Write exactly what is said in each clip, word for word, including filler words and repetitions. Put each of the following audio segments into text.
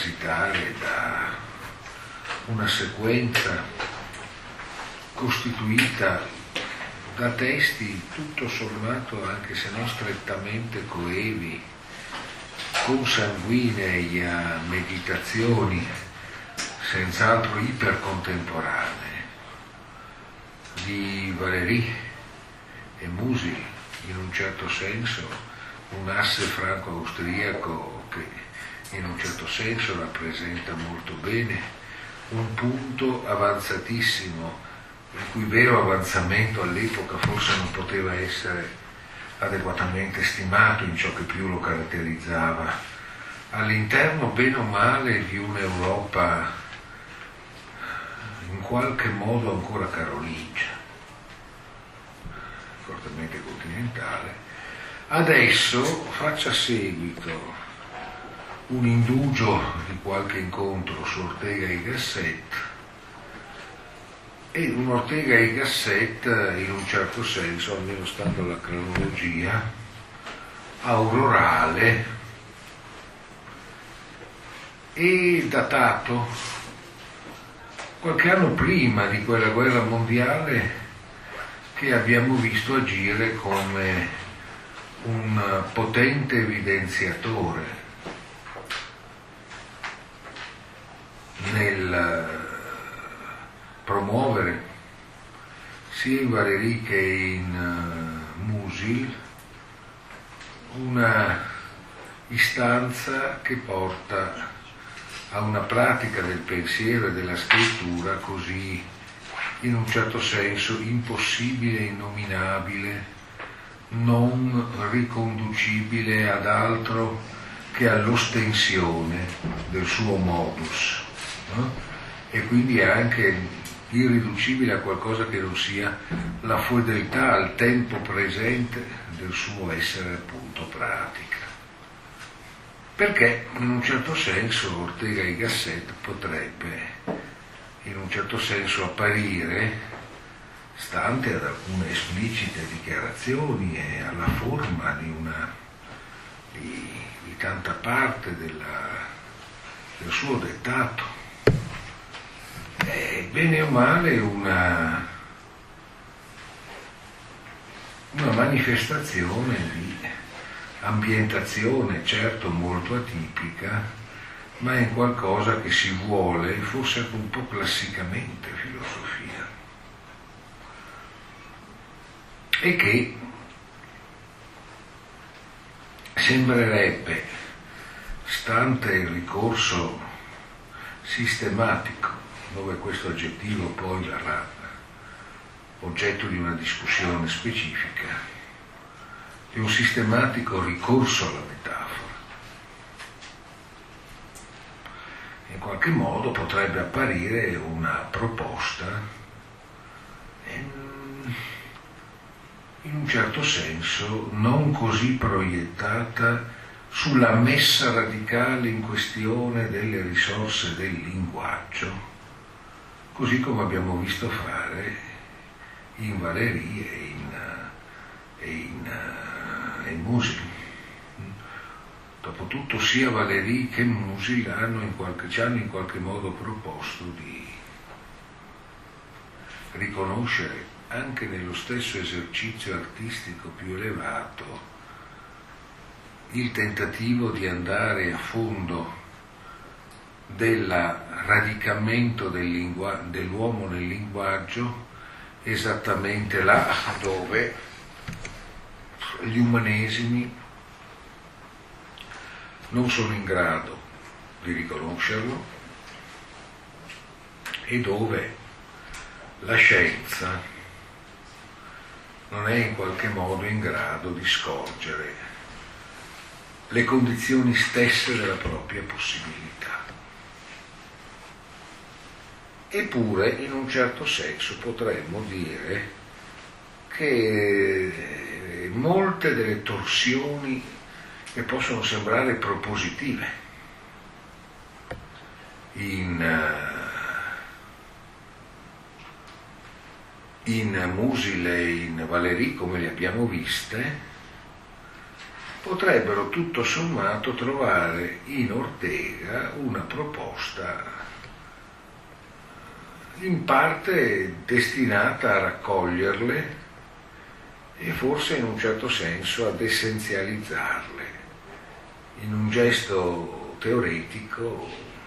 transitare da una sequenza costituita da testi tutto sommato, anche se non strettamente coevi, consanguinei a meditazioni senz'altro ipercontemporanee di Valéry e Musil, in un certo senso un asse franco-austriaco che in un certo senso rappresenta molto bene un punto avanzatissimo, il cui vero avanzamento all'epoca forse non poteva essere adeguatamente stimato in ciò che più lo caratterizzava, all'interno bene o male di un'Europa in qualche modo ancora carolingia, fortemente continentale. Adesso faccia seguito un indugio di qualche incontro su Ortega y Gasset, e un Ortega y Gasset in un certo senso, almeno stando alla cronologia, aurorale e datato qualche anno prima di quella guerra mondiale che abbiamo visto agire come un potente evidenziatore nel promuovere sia in Valéry che in uh, Musil una istanza che porta a una pratica del pensiero e della scrittura così, in un certo senso, impossibile, innominabile, non riconducibile ad altro che all'ostensione del suo modus, no? E quindi anche irriducibile a qualcosa che non sia la fedeltà al tempo presente del suo essere appunto pratica. Perché in un certo senso Ortega y Gasset potrebbe in un certo senso apparire, stante ad alcune esplicite dichiarazioni e alla forma di una di, di tanta parte della, del suo dettato, è bene o male una, una manifestazione di ambientazione, certo molto atipica, ma in qualcosa che si vuole, forse anche un po' classicamente, filosofia, e che sembrerebbe, stante il ricorso sistematico, dove questo aggettivo poi sarà oggetto di una discussione specifica, di un sistematico ricorso alla metafora. In qualche modo potrebbe apparire una proposta in un certo senso non così proiettata sulla messa radicale in questione delle risorse del linguaggio, così come abbiamo visto fare in Valéry e in, e in, e in Musil. Dopotutto sia Valéry che Musil hanno in qualche, ci hanno in qualche modo proposto di riconoscere anche nello stesso esercizio artistico più elevato il tentativo di andare a fondo del radicamento del lingua, dell'uomo nel linguaggio, esattamente là dove gli umanesimi non sono in grado di riconoscerlo e dove la scienza non è in qualche modo in grado di scorgere le condizioni stesse della propria possibilità. Eppure, in un certo senso, potremmo dire che molte delle torsioni che possono sembrare propositive in, in Musil e in Valéry, come le abbiamo viste, potrebbero tutto sommato trovare in Ortega una proposta in parte destinata a raccoglierle e forse in un certo senso ad essenzializzarle, in un gesto teoretico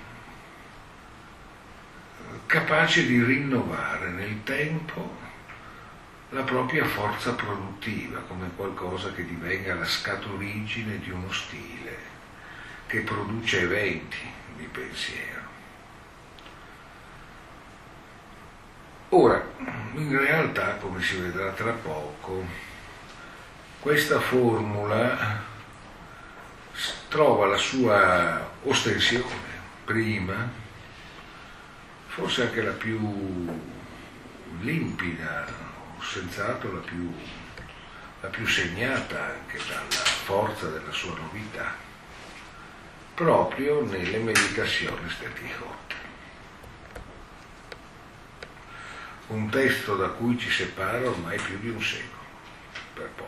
capace di rinnovare nel tempo la propria forza produttiva come qualcosa che divenga la scaturigine di uno stile che produce eventi di pensiero. Ora, in realtà, come si vedrà tra poco, questa formula trova la sua ostensione prima, forse anche la più limpida, senz'altro la più, la più segnata anche dalla forza della sua novità, proprio nelle meditazioni staticotte. Un testo da cui ci separa ormai più di un secolo, per poco.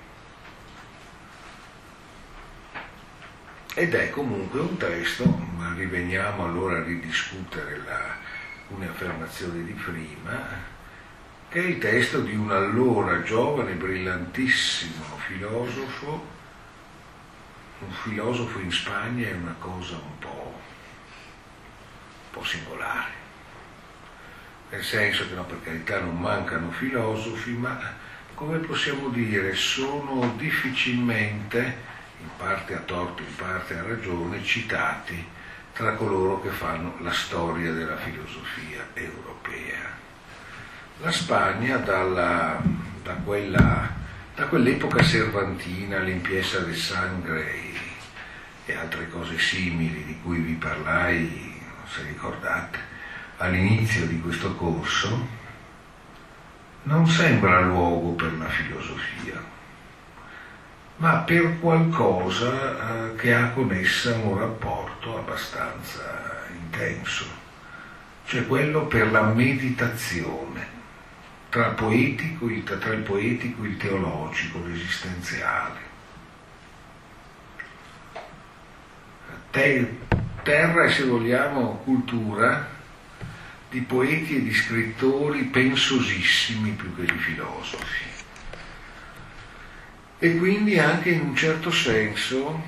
Ed è comunque un testo, ma riveniamo allora a ridiscutere la, alcune affermazioni di prima, che è il testo di un allora giovane, brillantissimo filosofo. Un filosofo in Spagna è una cosa un po', un po' singolare, nel senso che, no, per carità, non mancano filosofi, ma come possiamo dire, sono difficilmente, in parte a torto, in parte a ragione, citati tra coloro che fanno la storia della filosofia europea. La Spagna, dalla, da, quella, da quell'epoca cervantina, l'impieza de sangre e altre cose simili di cui vi parlai, se ricordate, all'inizio di questo corso, non sembra luogo per la filosofia, ma per qualcosa eh, che ha con essa un rapporto abbastanza intenso, cioè quello per la meditazione, tra, poetico, tra il poetico, il teologico, l'esistenziale. Terra e, se vogliamo, cultura di poeti e di scrittori pensosissimi più che di filosofi, e quindi anche in un certo senso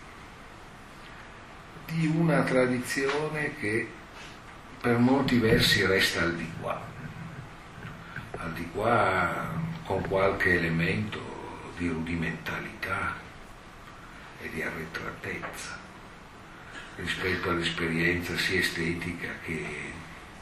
di una tradizione che per molti versi resta al di qua, al di qua con qualche elemento di rudimentalità e di arretratezza rispetto all'esperienza sia estetica che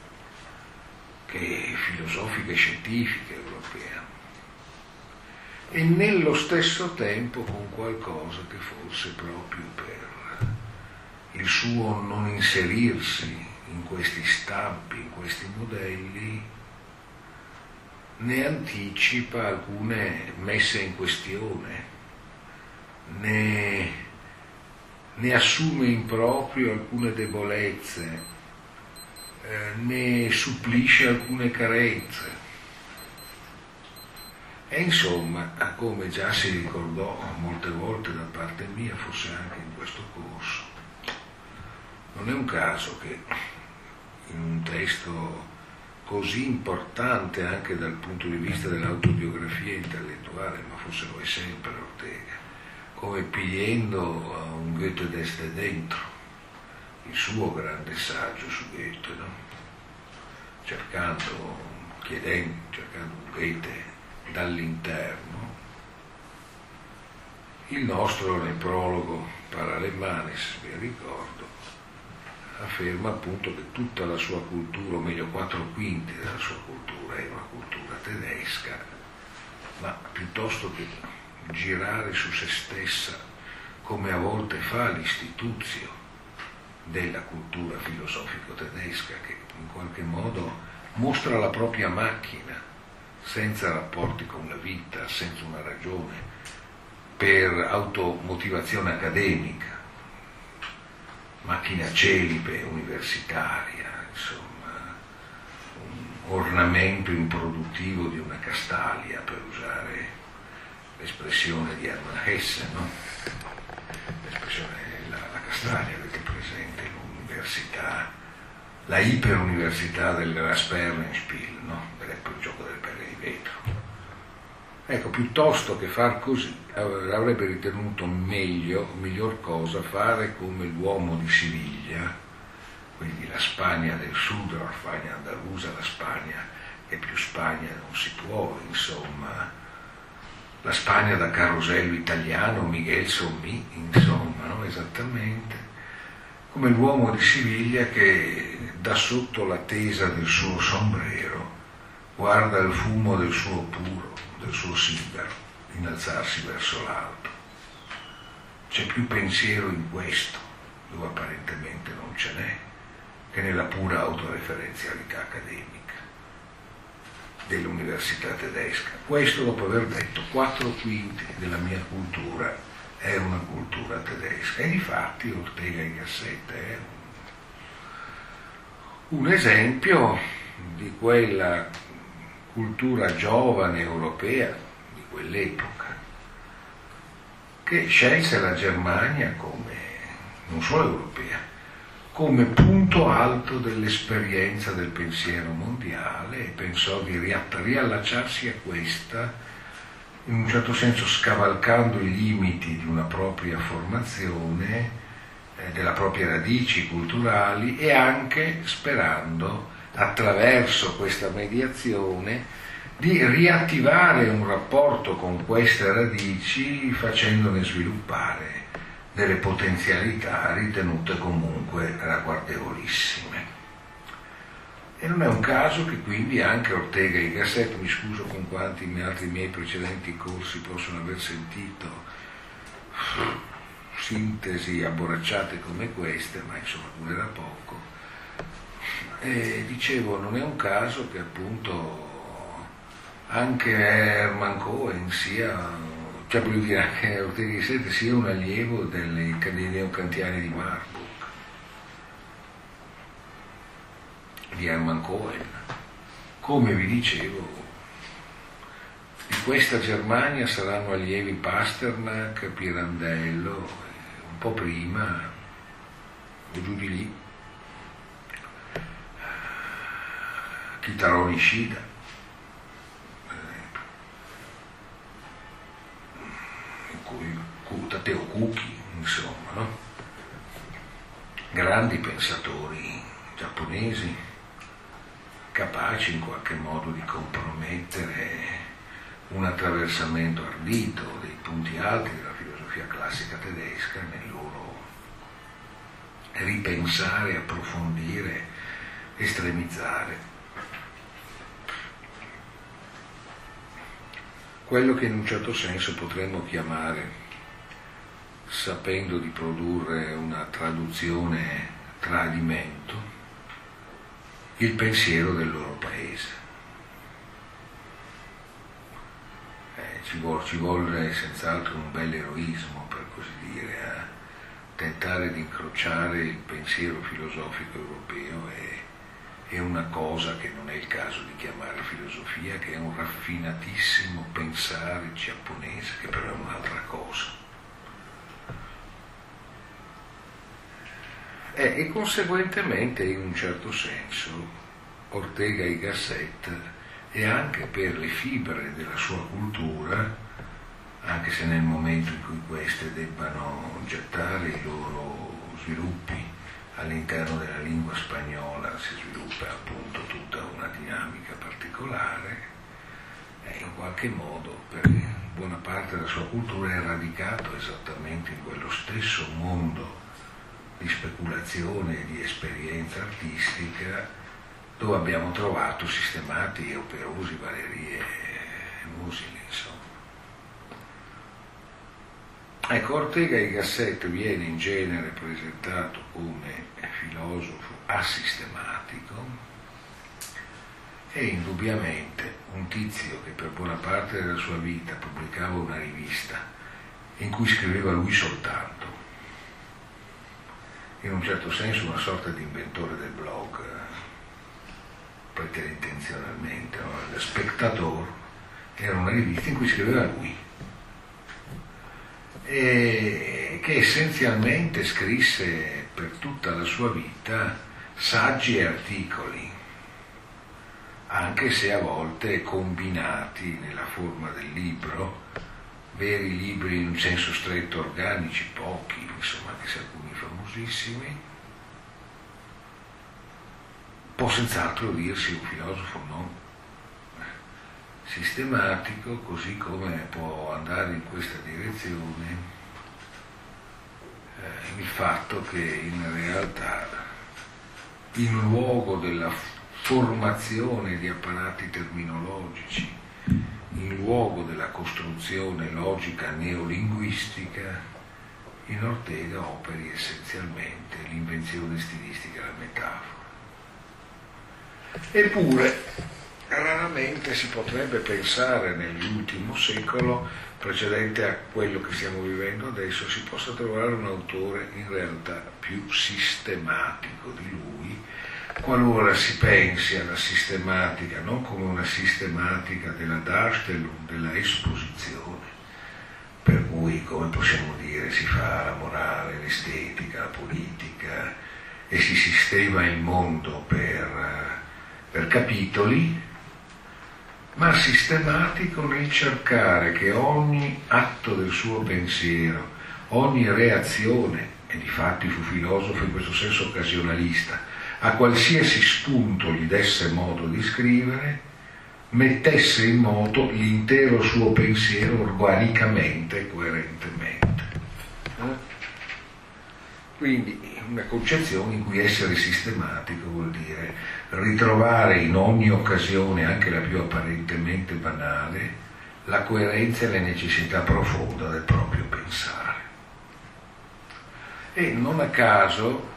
che filosofica e scientifica europea, e nello stesso tempo con qualcosa che forse proprio per il suo non inserirsi in questi stampi, in questi modelli, ne anticipa alcune messe in questione, ne, ne assume in proprio alcune debolezze, ne supplisce alcune carenze. E insomma, come già si ricordò molte volte da parte mia, forse anche in questo corso, non è un caso che in un testo così importante anche dal punto di vista dell'autobiografia intellettuale, ma forse lo è sempre Ortega, come Pigliendo a un Goethe desde dentro, il suo grande saggio su Goethe, no? cercando, chiedendo, cercando un Goethe dall'interno. Il nostro, nel prologo Paralemanes, vi ricordo, afferma appunto che tutta la sua cultura, o meglio quattro quinti della sua cultura, è una cultura tedesca, ma piuttosto che girare su se stessa, come a volte fa l'istituzio della cultura filosofico-tedesca, che in qualche modo mostra la propria macchina, senza rapporti con la vita, senza una ragione, per automotivazione accademica, macchina celibe, universitaria, insomma, un ornamento improduttivo di una Castalia, per usare l'espressione di Hermann Hesse, no? L'espressione, la, la castagna, avete presente, l'università, la iperuniversità del Rasperlenspiel, no? Il gioco delle pelle di vetro. Ecco, piuttosto che far così, avrebbe ritenuto meglio, miglior cosa, fare come l'uomo di Siviglia, quindi la Spagna del sud, la Spagna andalusa, la Spagna che più Spagna non si può, insomma, la Spagna da carosello italiano, Miguel Sommi, insomma, no? Esattamente, come l'uomo di Siviglia che da sotto la tesa del suo sombrero guarda il fumo del suo puro, del suo sigaro, innalzarsi verso l'alto. C'è più pensiero in questo, dove apparentemente non ce n'è, che nella pura autoreferenzialità accademica dell'università tedesca. Questo dopo aver detto quattro quinti della mia cultura è una cultura tedesca. E difatti Ortega y Gasset è un, un esempio di quella cultura giovane europea di quell'epoca che scelse la Germania come, non solo europea, come punto alto dell'esperienza del pensiero mondiale e pensò di riallacciarsi a questa, in un certo senso scavalcando i limiti di una propria formazione, eh, delle proprie radici culturali e anche sperando, attraverso questa mediazione, di riattivare un rapporto con queste radici facendone sviluppare delle potenzialità ritenute comunque ragguardevolissime. E non è un caso che quindi anche Ortega y Gasset, mi scuso con quanti altri miei precedenti corsi possono aver sentito sintesi abborracciate come queste, ma insomma non era poco, e dicevo, non è un caso che appunto anche Hermann Cohen sia, cioè voglio dire, anche Ortega y Gasset sia un allievo dei neokantiani di Marburg, di Hermann Cohen. Come vi dicevo, di questa Germania saranno allievi Pasternak, Pirandello, un po' prima, o giù di lì, Kitaro Nishida, Tateo Kuki, insomma, no? Grandi pensatori giapponesi, capaci in qualche modo di compromettere un attraversamento ardito dei punti alti della filosofia classica tedesca nel loro ripensare, approfondire, estremizzare quello che in un certo senso potremmo chiamare, sapendo di produrre una traduzione tradimento, il pensiero del loro paese. Eh, ci, vuole, ci vuole senz'altro un bel eroismo, per così dire, a tentare di incrociare il pensiero filosofico europeo e, e una cosa che non è il caso di chiamare filosofia, che è un raffinatissimo pensare giapponese, che però è un'altra cosa. E, e conseguentemente, in un certo senso, Ortega y Gasset è anche per le fibre della sua cultura, anche se nel momento in cui queste debbano gettare i loro sviluppi all'interno della lingua spagnola, si sviluppa appunto tutta una dinamica particolare, e in qualche modo per buona parte della sua cultura è radicato esattamente in quello stesso mondo di speculazione e di esperienza artistica dove abbiamo trovato sistemati e operosi Valéry e Musil, insomma. Ecco, Ortega y Gasset viene in genere presentato come filosofo asistematico e indubbiamente un tizio che per buona parte della sua vita pubblicava una rivista in cui scriveva lui soltanto, in un certo senso una sorta di inventore del blog, preterintenzionalmente, no? Il Spectator era una rivista in cui scriveva lui, e che essenzialmente scrisse per tutta la sua vita saggi e articoli, anche se a volte combinati nella forma del libro, veri libri in un senso stretto organici, pochi, insomma, anche se alcuni famosissimi. Può senz'altro dirsi un filosofo non sistematico, così come può andare in questa direzione eh, il fatto che in realtà in luogo della formazione di apparati terminologici, in luogo della costruzione logica neolinguistica, in Ortega operi essenzialmente l'invenzione stilistica e la metafora. Eppure, raramente si potrebbe pensare nell'ultimo secolo, precedente a quello che stiamo vivendo adesso, si possa trovare un autore in realtà più sistematico di lui, qualora si pensi alla sistematica non come una sistematica della Darstellung, della esposizione, per cui, come possiamo dire, si fa la morale, l'estetica, la politica e si sistema il mondo per, per capitoli, ma sistematico nel cercare che ogni atto del suo pensiero, ogni reazione, e difatti fu filosofo in questo senso occasionalista, a qualsiasi spunto gli desse modo di scrivere, mettesse in moto l'intero suo pensiero organicamente e coerentemente. Quindi una concezione in cui essere sistematico vuol dire ritrovare in ogni occasione, anche la più apparentemente banale, la coerenza e la necessità profonda del proprio pensare. E non a caso,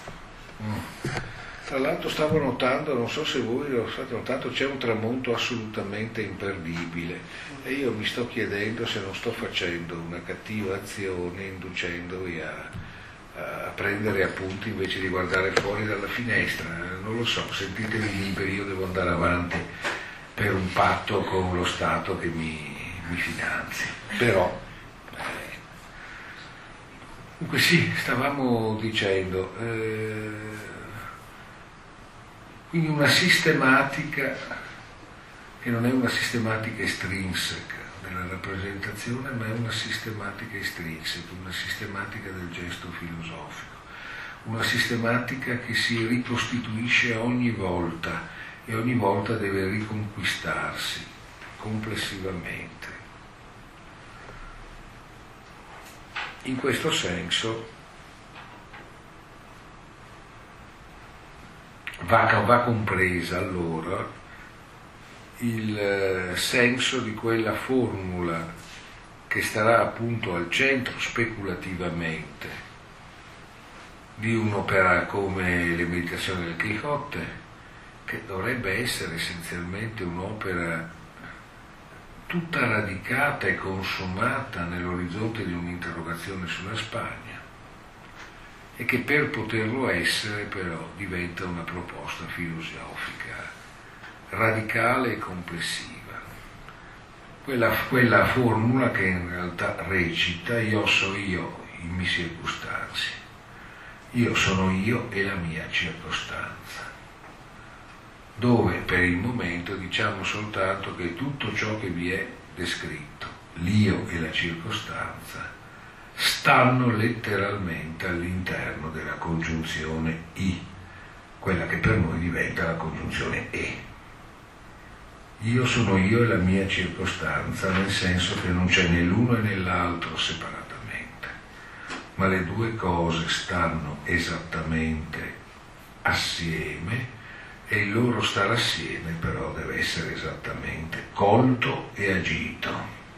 tra l'altro stavo notando, non so se voi lo state notando, c'è un tramonto assolutamente imperdibile e io mi sto chiedendo se non sto facendo una cattiva azione inducendovi a a prendere appunti invece di guardare fuori dalla finestra. Non lo so, sentitevi liberi, io devo andare avanti per un patto con lo Stato che mi, mi finanzia. Però eh, dunque sì, stavamo dicendo eh, quindi una sistematica che non è una sistematica estrinseca della rappresentazione, ma è una sistematica estrinseca, una sistematica del gesto filosofico, una sistematica che si ricostituisce ogni volta e ogni volta deve riconquistarsi complessivamente. In questo senso va, va compresa allora il senso di quella formula che starà appunto al centro speculativamente di un'opera come Le Meditazioni del Quixote, che dovrebbe essere essenzialmente un'opera tutta radicata e consumata nell'orizzonte di un'interrogazione sulla Spagna e che per poterlo essere però diventa una proposta filosofica radicale e complessiva. Quella, quella formula che in realtà recita: io so io in mi circostanze, io sono io e la mia circostanza, dove per il momento diciamo soltanto che tutto ciò che vi è descritto, l'io e la circostanza, stanno letteralmente all'interno della congiunzione I, quella che per noi diventa la congiunzione E. Io sono io e la mia circostanza, nel senso che non c'è né l'uno e né l'altro separatamente, ma le due cose stanno esattamente assieme e il loro stare assieme però deve essere esattamente colto e agito.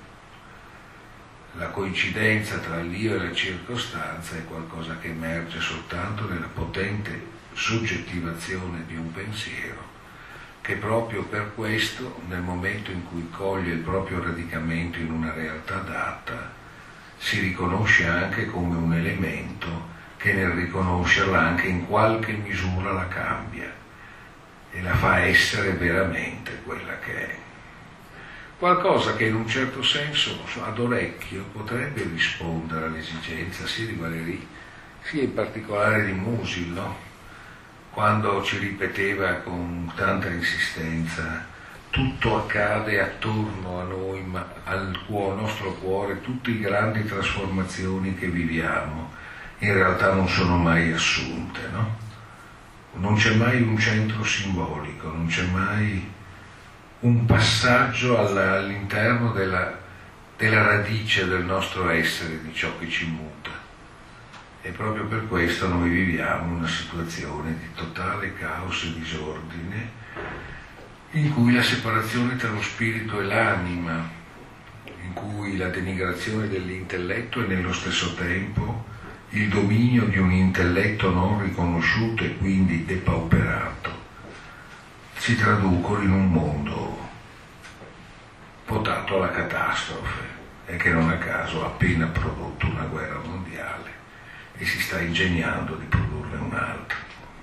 La coincidenza tra l'io e la circostanza è qualcosa che emerge soltanto nella potente soggettivazione di un pensiero, che proprio per questo, nel momento in cui coglie il proprio radicamento in una realtà data, si riconosce anche come un elemento che nel riconoscerla anche in qualche misura la cambia e la fa essere veramente quella che è. qualcosa che in un certo senso ad orecchio potrebbe rispondere all'esigenza sia di Valéry sia in particolare di Musil, no? Quando ci ripeteva con tanta insistenza: tutto accade attorno a noi, ma al cuore, nostro cuore, tutte le grandi trasformazioni che viviamo in realtà non sono mai assunte, no? Non c'è mai un centro simbolico, non c'è mai un passaggio all'interno della, della radice del nostro essere, di ciò che ci muta. E proprio per questo noi viviamo una situazione di totale caos e disordine, in cui la separazione tra lo spirito e l'anima, in cui la denigrazione dell'intelletto e nello stesso tempo il dominio di un intelletto non riconosciuto e quindi depauperato, si traducono in un mondo votato alla catastrofe e che non a caso ha appena prodotto una guerra mondiale e si sta ingegnando di produrne un'altra.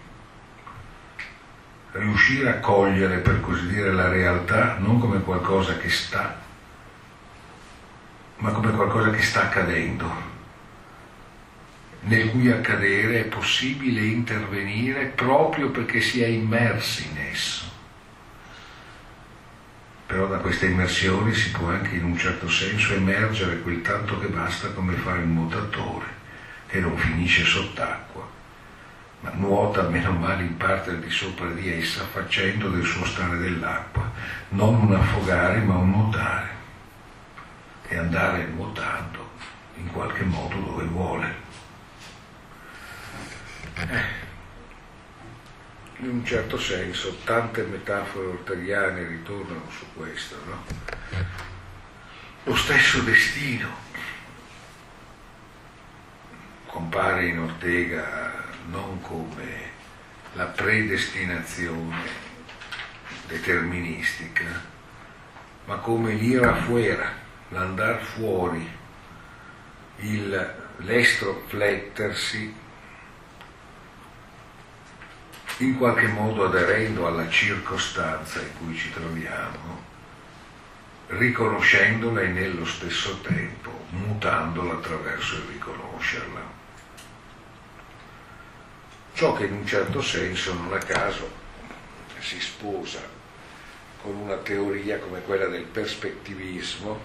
Riuscire a cogliere, per così dire, la realtà non come qualcosa che sta, ma come qualcosa che sta accadendo, nel cui accadere è possibile intervenire proprio perché si è immersi in esso. Però da queste immersioni si può anche in un certo senso emergere quel tanto che basta, come fa il nuotatore, che non finisce sott'acqua, ma nuota meno male in parte al di sopra di essa, facendo del suo stare dell'acqua non un affogare ma un nuotare, e andare nuotando in qualche modo dove vuole. Eh. In un certo senso tante metafore orteliane ritornano su questo, no? Lo stesso destino compare in Ortega non come la predestinazione deterministica, ma come l'ir afuera, l'andar fuori, il, l'estroflettersi, in qualche modo aderendo alla circostanza in cui ci troviamo, riconoscendola e nello stesso tempo mutandola attraverso il riconoscerla. Ciò che in un certo senso, non a caso, si sposa con una teoria come quella del perspettivismo,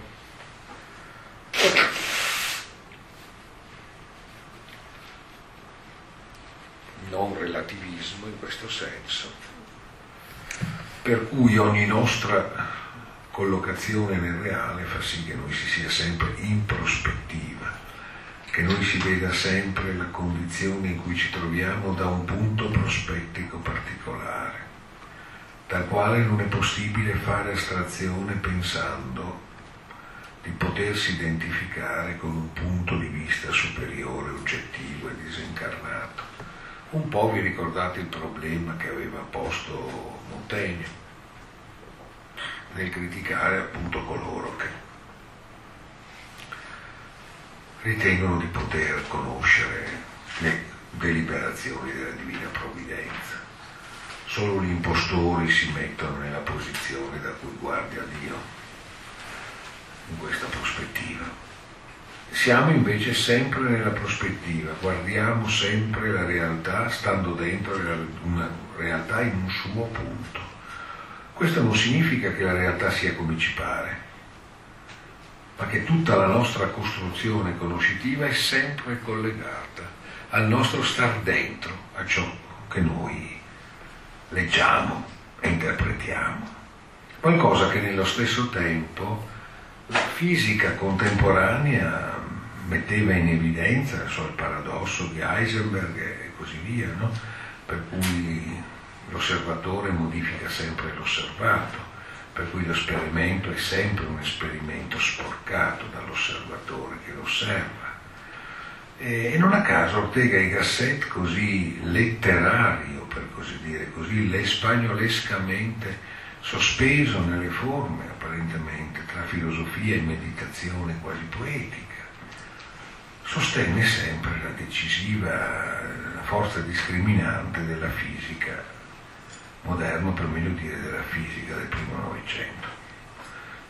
non relativismo in questo senso, per cui ogni nostra collocazione nel reale fa sì che noi si sia sempre in prospettiva, che noi si veda sempre la condizione in cui ci troviamo da un punto prospettico particolare, dal quale non è possibile fare astrazione pensando di potersi identificare con un punto di vista superiore, oggettivo e disincarnato. Un po' vi ricordate il problema che aveva posto Montaigne nel criticare appunto coloro che ritengono di poter conoscere le deliberazioni della Divina Provvidenza. Solo gli impostori si mettono nella posizione da cui guarda Dio in questa prospettiva. Siamo invece sempre nella prospettiva, guardiamo sempre la realtà stando dentro una realtà in un suo punto. Questo non significa che la realtà sia come ci pare, ma che tutta la nostra costruzione conoscitiva è sempre collegata al nostro star dentro, a ciò che noi leggiamo e interpretiamo. Qualcosa che nello stesso tempo la fisica contemporanea metteva in evidenza, so, il paradosso di Heisenberg e così via, no? Per cui l'osservatore modifica sempre l'osservato, per cui l'esperimento è sempre un esperimento sporcato dall'osservatore che lo osserva. E, e non a caso Ortega y Gasset, così letterario, per così dire, così le spagnolescamente sospeso nelle forme apparentemente tra filosofia e meditazione quasi poetica, sostenne sempre la decisiva la forza discriminante della fisica moderna, per meglio dire della fisica del primo Novecento.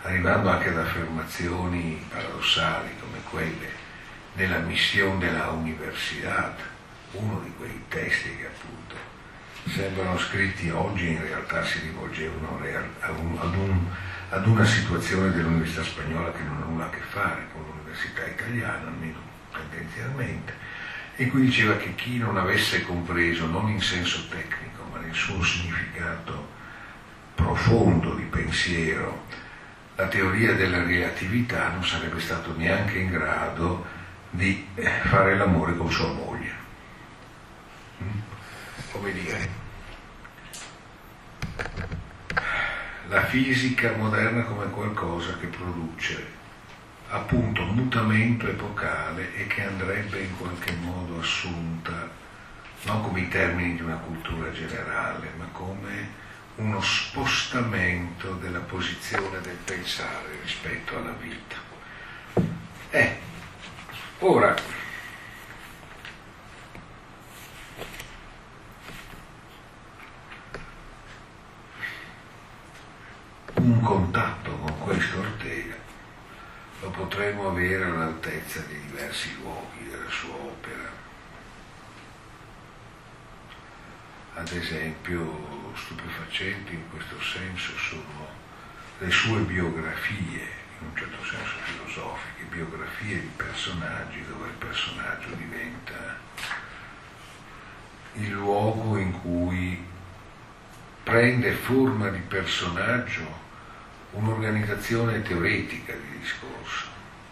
arrivando anche ad affermazioni paradossali come quelle nella missione della Universidad, uno di quei testi che appunto sembrano scritti oggi, in realtà si rivolgevano ad, un, ad, un, ad una situazione dell'università spagnola che non ha nulla a che fare con l'università italiana, almeno tendenzialmente, e cui diceva che chi non avesse compreso, non in senso tecnico, ma nel suo significato profondo di pensiero, la teoria della relatività, non sarebbe stato neanche in grado di fare l'amore con sua moglie. Come dire, la fisica moderna come qualcosa che produce appunto mutamento epocale e che andrebbe in qualche modo assunta non come i termini di una cultura generale, ma come uno spostamento della posizione del pensare rispetto alla vita. Eh, ora, un contatto con questo Ortega lo potremo avere all'altezza di diversi luoghi della sua opera. Ad esempio, stupefacenti in questo senso sono le sue biografie, in un certo senso filosofiche, biografie di personaggi dove il personaggio diventa il luogo in cui prende forma di personaggio un'organizzazione teoretica di discorso,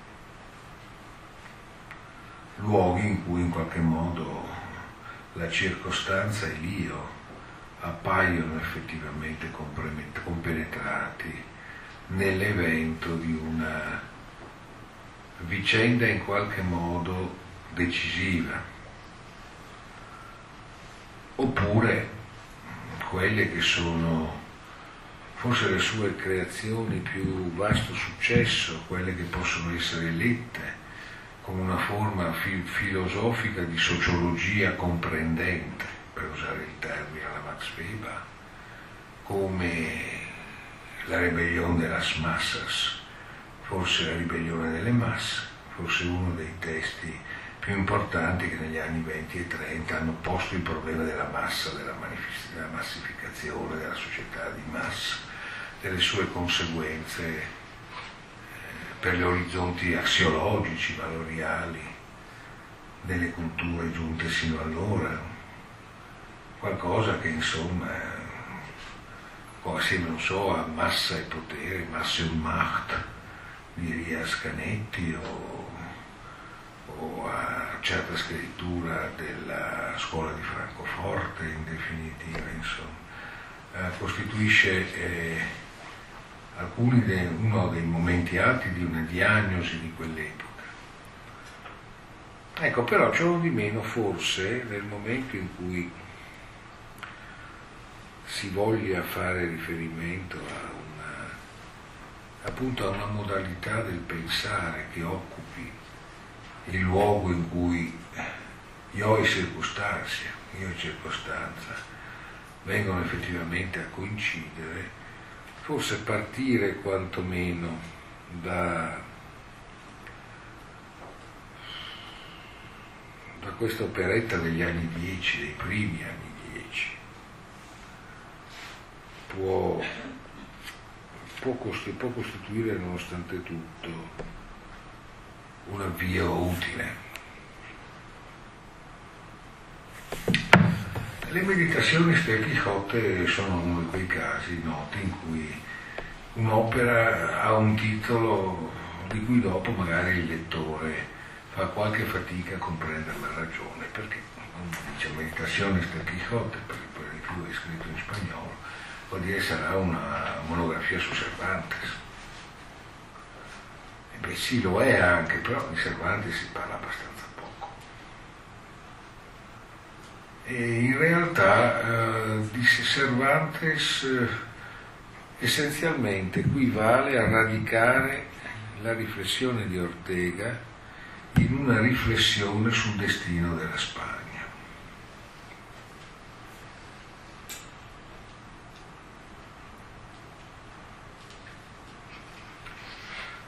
luoghi in cui in qualche modo la circostanza e l'io appaiono effettivamente compenetrati nell'evento di una vicenda in qualche modo decisiva, oppure quelle che sono forse le sue creazioni più vasto successo, quelle che possono essere lette come una forma fi- filosofica di sociologia comprendente, per usare il termine alla Max Weber, come la ribellione de las masas, forse la ribellione delle masse, forse uno dei testi più importanti che negli anni venti e trenta hanno posto il problema della massa, della, manifest- della massificazione della società di massa, delle sue conseguenze eh, per gli orizzonti assiologici, valoriali, delle culture giunte sino allora, qualcosa che insomma, assieme non so a Massa e potere, Massa und Macht di Rias Canetti o, o a certa scrittura della scuola di Francoforte, in definitiva, insomma, eh, costituisce eh, alcuni de, uno dei momenti alti di una diagnosi di quell'epoca. Ecco, però ciò non di meno, forse nel momento in cui si voglia fare riferimento a una, appunto a una modalità del pensare che occupi il luogo in cui io e circostanza, io e circostanza vengono effettivamente a coincidere, forse partire quantomeno da, da questa operetta degli anni dieci, dei primi anni dieci, può, può, costi- può costituire nonostante tutto un avvio utile. Le meditazioni del Quixote sono uno di quei casi noti in cui un'opera ha un titolo di cui dopo magari il lettore fa qualche fatica a comprendere la ragione, perché quando dice Meditaciones del Quixote, perché per di più è scritto in spagnolo, vuol dire sarà una monografia su Cervantes. E beh sì, lo è anche, però di Cervantes si parla abbastanza poco. E in realtà eh, di Cervantes eh, essenzialmente qui vale a radicare la riflessione di Ortega in una riflessione sul destino della Spagna.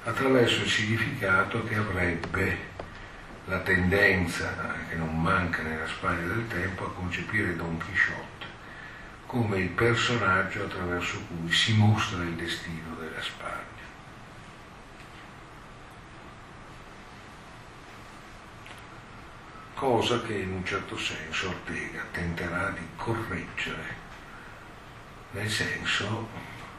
attraverso il significato che avrebbe la tendenza, che non manca nella Spagna del tempo, a concepire Don Chisciotte come il personaggio attraverso cui si mostra il destino della Spagna. Cosa che in un certo senso Ortega tenterà di correggere, nel senso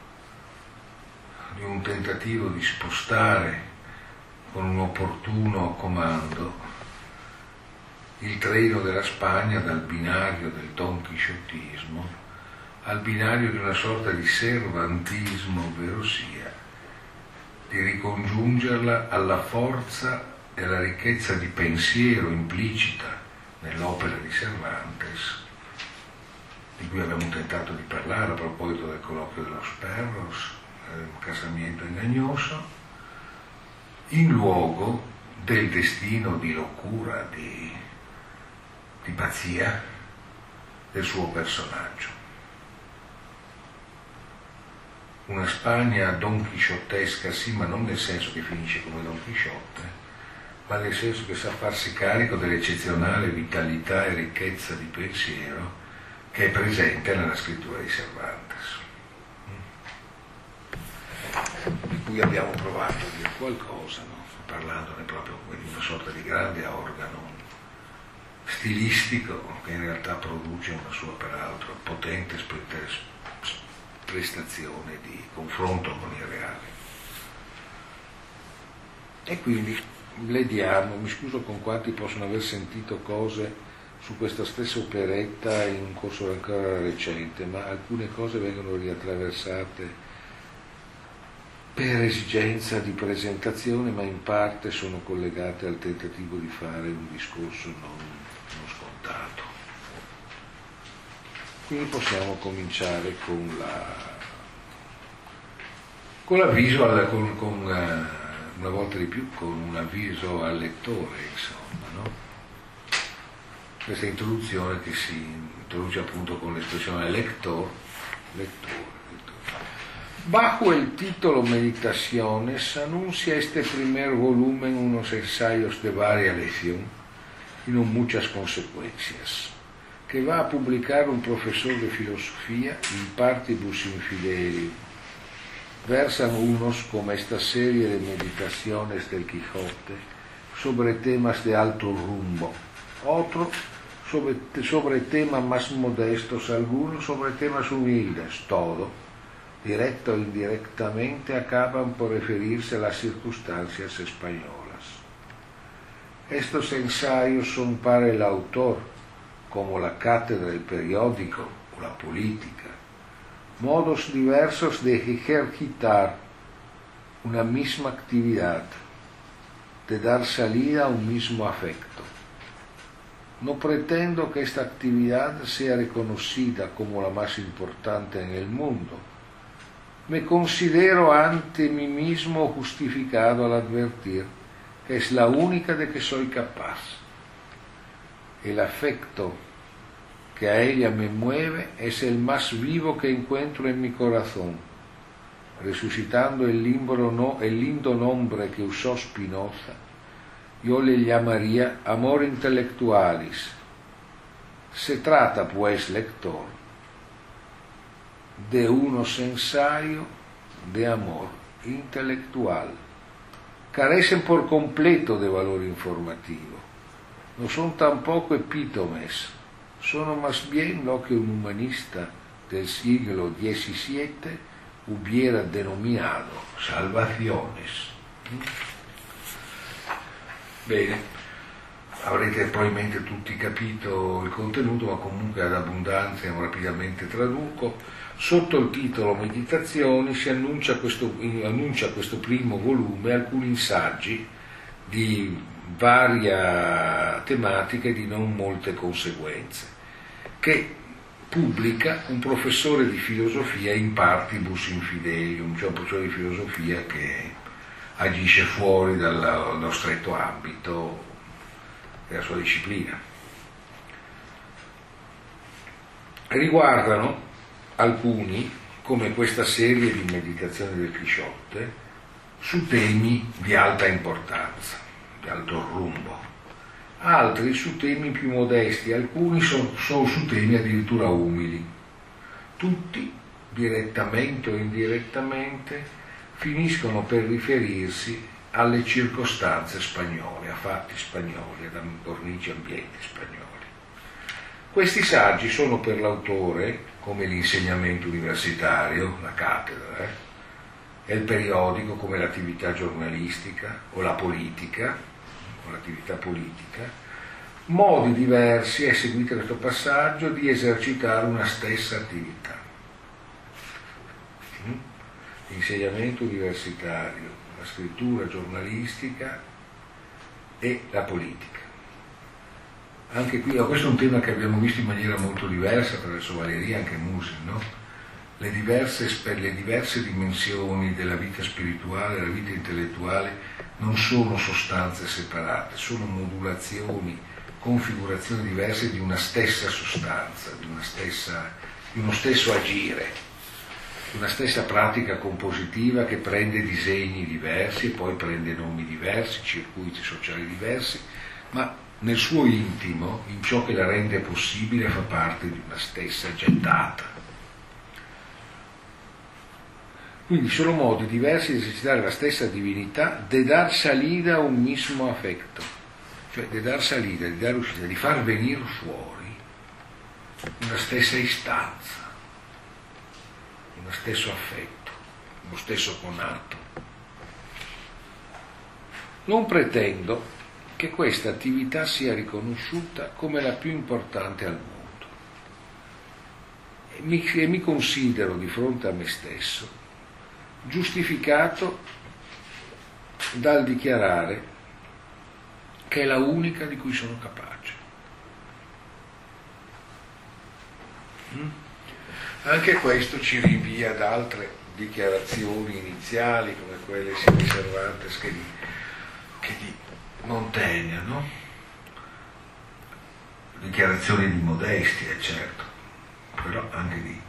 di un tentativo di spostare con un opportuno comando il treno della Spagna dal binario del donchisciottismo al binario di una sorta di servantismo, ovvero sia di ricongiungerla alla forza e alla ricchezza di pensiero implicita nell'opera di Cervantes, di cui abbiamo tentato di parlare a proposito del colloquio de los Perros, un casamiento ingagnoso, in luogo del destino di locura, di, di pazzia del suo personaggio. Una Spagna donchisciottesca, sì, ma non nel senso che finisce come Don Chisciotte, ma nel senso che sa farsi carico dell'eccezionale vitalità e ricchezza di pensiero che è presente nella scrittura di Cervantes, di cui abbiamo provato a dire qualcosa, no? Parlandone proprio come di una sorta di grande organo stilistico che in realtà produce una sua peraltro potente prestazione di confronto con il reale. E quindi le diamo, mi scuso con quanti possono aver sentito cose su questa stessa operetta in un corso ancora recente, ma alcune cose vengono riattraversate per esigenza di presentazione, ma in parte sono collegate al tentativo di fare un discorso non, non scontato. Quindi possiamo cominciare con la con l'avviso al, con, con una, una volta di più con un avviso al lettore, insomma, no? Questa introduzione che si introduce appunto con l'espressione lector, lector, lector. Bajo el título Meditaciones anuncia este primer volumen unos ensayos de varia lección y no muchas consecuencias, que va a publicar un profesor de filosofía in partibus infidelium. Versan unos como esta serie de meditaciones del Quijote sobre temas de alto rumbo, otro sobre, sobre temas más modestos, algunos sobre temas humildes, todo, directo o indirectamente, acaban por referirse a las circunstancias españolas. Estos ensayos son para el autor, como la cátedra del periódico o la política, modos diversos de ejercitar una misma actividad, de dar salida a un mismo afecto. No pretendo que esta actividad sea reconocida como la más importante en el mundo. Me considero ante mí mismo justificado al advertir que es la única de que soy capaz. El afecto que a ella me mueve es el más vivo que encuentro en mi corazón, resucitando el lindo, no, el lindo nombre que usó Spinoza. Yo le llamaría amor intelectualis. Se trata, pues, lector, de unos ensayos de amor intelectual. Carecen por completo de valor informativo. No son tampoco epítomes. Sono más bien lo que un humanista del siglo diecisiete hubiera denominado salvaciones. Bene, avrete probabilmente tutti capito il contenuto, ma comunque ad abbondanza rapidamente traduco. Sotto il titolo Meditazioni si annuncia questo, annuncia questo primo volume alcuni saggi di varia tematica e di non molte conseguenze, che pubblica un professore di filosofia in partibus infidelium, cioè un professore di filosofia che agisce fuori dal, dallo stretto ambito della sua disciplina. Riguardano alcuni, come questa serie di meditazioni del Chisciotte, su temi di alta importanza, di alto rumbo, altri su temi più modesti, alcuni sono, sono su temi addirittura umili. Tutti, direttamente o indirettamente, finiscono per riferirsi alle circostanze spagnole, a fatti spagnoli, ad cornici ambienti spagnoli. Questi saggi sono per l'autore, come l'insegnamento universitario, la cattedra, eh, e il periodico, come l'attività giornalistica o la politica, o l'attività politica, modi diversi, è seguito questo passaggio, di esercitare una stessa attività. L'insegnamento universitario, la scrittura giornalistica e la politica. Anche qui, questo è un tema che abbiamo visto in maniera molto diversa attraverso Valeria e anche Musil, no? Le diverse, le diverse dimensioni della vita spirituale, della vita intellettuale non sono sostanze separate, sono modulazioni, configurazioni diverse di una stessa sostanza, di, una stessa, di uno stesso agire, di una stessa pratica compositiva che prende disegni diversi e poi prende nomi diversi, circuiti sociali diversi, ma nel suo intimo, in ciò che la rende possibile, fa parte di una stessa gettata. Quindi sono modi diversi di esercitare la stessa divinità, de dar salida a un mismo affetto, cioè de dar salida, di dare uscita, di far venire fuori una stessa istanza, uno stesso affetto, uno stesso conato. Non pretendo che questa attività sia riconosciuta come la più importante al mondo e mi, e mi considero di fronte a me stesso giustificato dal dichiarare che è la unica di cui sono capace. Mm? Anche questo ci rinvia ad altre dichiarazioni iniziali come quelle sia di Cervantes che di, che di Montaigne, no? Dichiarazioni di modestia, certo, però anche di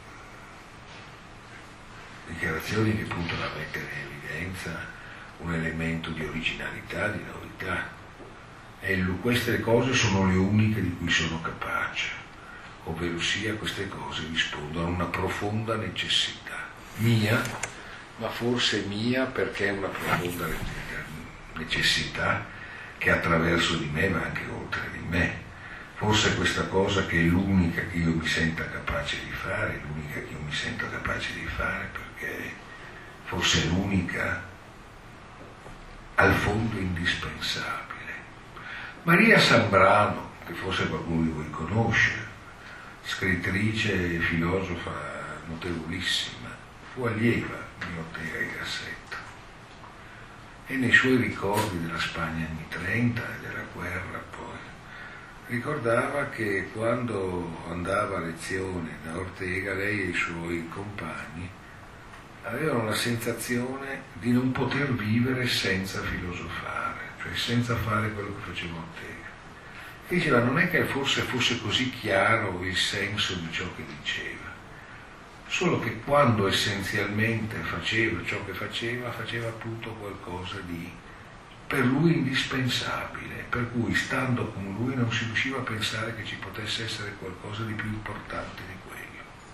dichiarazioni che puntano a mettere in evidenza un elemento di originalità, di novità. E queste cose sono le uniche di cui sono capace, ovvero sia queste cose rispondono a una profonda necessità mia, ma forse mia perché è una profonda necessità che attraverso di me va anche oltre di me. Forse questa cosa che è l'unica che io mi senta capace di fare, l'unica che io mi sento capace di fare perché forse è l'unica al fondo indispensabile. Maria Sambrano, che forse qualcuno di voi conosce, scrittrice e filosofa notevolissima, fu allieva di Ortega y Gasset e nei suoi ricordi della Spagna anni trenta e della guerra poi ricordava che quando andava a lezione da Ortega lei e i suoi compagni avevano la sensazione di non poter vivere senza filosofare, cioè senza fare quello che faceva Ortega. E diceva, non è che forse fosse così chiaro il senso di ciò che diceva, solo che quando essenzialmente faceva ciò che faceva, faceva appunto qualcosa di per lui indispensabile, per cui stando con lui non si riusciva a pensare che ci potesse essere qualcosa di più importante di quello.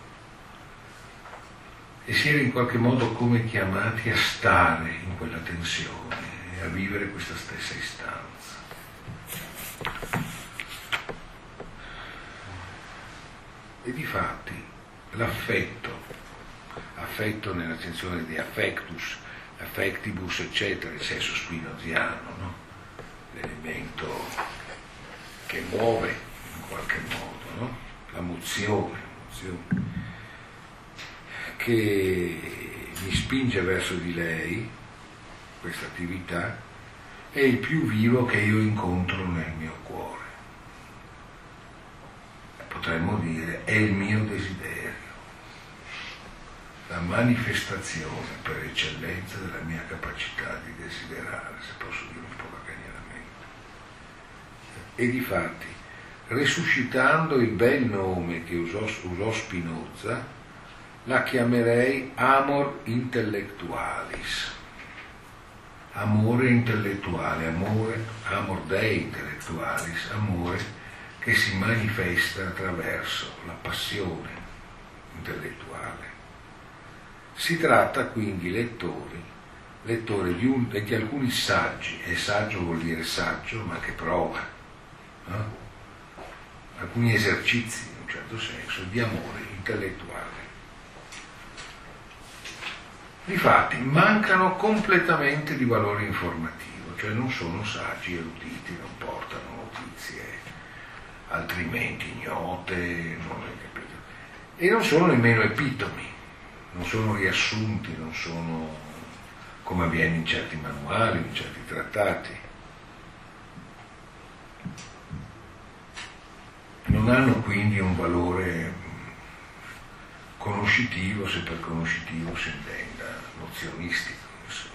E si era in qualche modo come chiamati a stare in quella tensione e a vivere questa stessa istanza. E difatti l'affetto, affetto nell'accezione di affectus, affectibus, eccetera, il senso spinoziano, no? L'elemento che muove in qualche modo, no? La mozione, mozione, che mi spinge verso di lei, questa attività, è il più vivo che io incontro nel mio cuore. Potremmo dire, è il mio desiderio, la manifestazione per eccellenza della mia capacità di desiderare, se posso dire un po' baccanianamente. E difatti, resuscitando il bel nome che usò, usò Spinoza, la chiamerei amor intellectualis, amore intellettuale, amore, amor dei intellectualis, amore che si manifesta attraverso la passione intellettuale. Si tratta quindi, lettori, lettori di, un, di alcuni saggi, e saggio vuol dire saggio, ma che prova, no? Alcuni esercizi, in un certo senso, di amore intellettuale. Difatti mancano completamente di valore informativo, cioè non sono saggi eruditi, non portano notizie altrimenti ignote, non e non sono nemmeno epitomi, non sono riassunti, non sono come avviene in certi manuali, in certi trattati. Non hanno quindi un valore conoscitivo, se per conoscitivo si intenda nozionistico, insomma.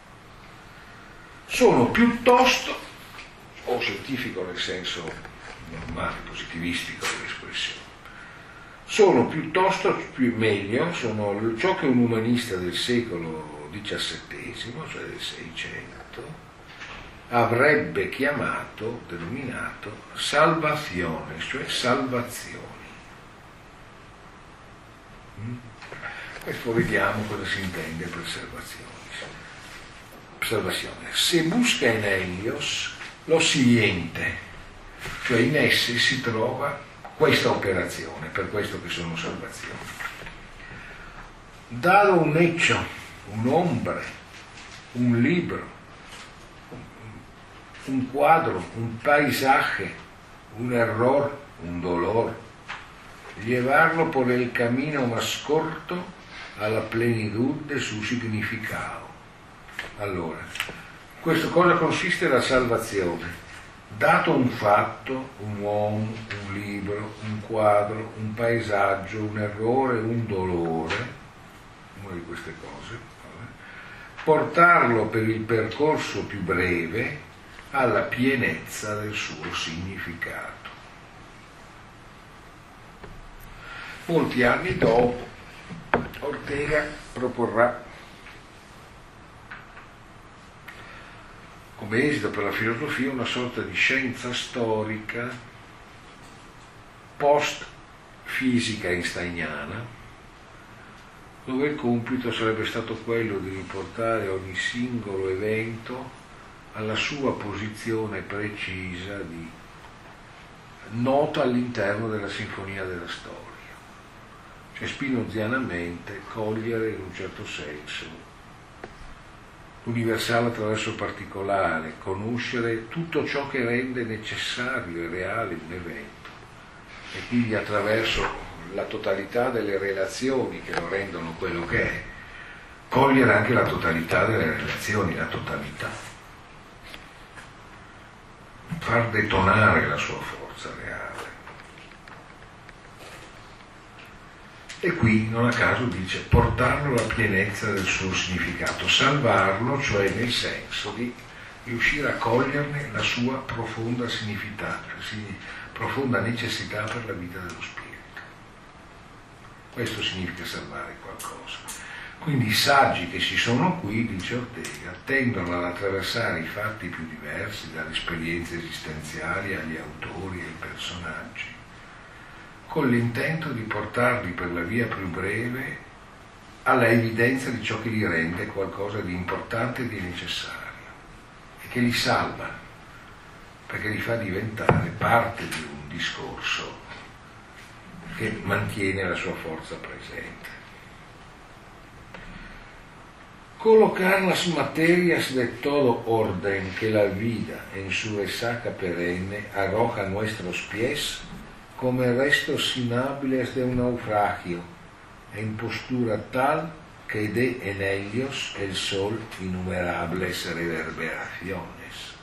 Sono piuttosto, o scientifico nel senso normale, positivistico dell'espressione, sono piuttosto, più meglio, sono ciò che un umanista del secolo diciassettesimo, cioè del Seicento, avrebbe chiamato, denominato salvazione, cioè salvazioni. Mm? Questo vediamo cosa si intende per salvazioni. Salvazione. Se busca in Helios lo siguiente, cioè in essi si trova questa operazione, per questo che sono salvazioni. Dado un hecho, un'ombre, un libro, un quadro, un paisaje, un error, un dolor, llevarlo por el camino más corto a la plenitud de su significado. Allora, questo cosa consiste la salvazione? Dato un fatto, un uomo, un libro, un quadro, un paesaggio, un errore, un dolore, una di queste cose, portarlo per il percorso più breve alla pienezza del suo significato. Molti anni dopo, Ortega proporrà come esito per la filosofia una sorta di scienza storica post-fisica einsteiniana, dove il compito sarebbe stato quello di riportare ogni singolo evento alla sua posizione precisa di nota all'interno della sinfonia della storia, cioè spinozianamente cogliere in un certo senso l'universale attraverso il particolare, conoscere tutto ciò che rende necessario e reale un evento, e quindi attraverso la totalità delle relazioni che lo rendono quello che è, cogliere anche la totalità delle relazioni, la totalità, far detonare la sua forza reale. E qui, non a caso, dice portarlo alla pienezza del suo significato, salvarlo, cioè nel senso di riuscire a coglierne la sua profonda significato, profonda necessità per la vita dello spirito. Questo significa salvare qualcosa. Quindi i saggi che ci sono qui, dice Ortega, tendono ad attraversare i fatti più diversi, dalle esperienze esistenziali agli autori e ai personaggi, con l'intento di portarli per la via più breve alla evidenza di ciò che li rende qualcosa di importante e di necessario, e che li salva, perché li fa diventare parte di un discorso che mantiene la sua forza presente. Colocar las materias de todo orden que la vida en su resaca perenne arroja a nuestros pies come restos inhábiles de un naufragio, en postura tal que dé en ellos el sol innumerables reverberaciones.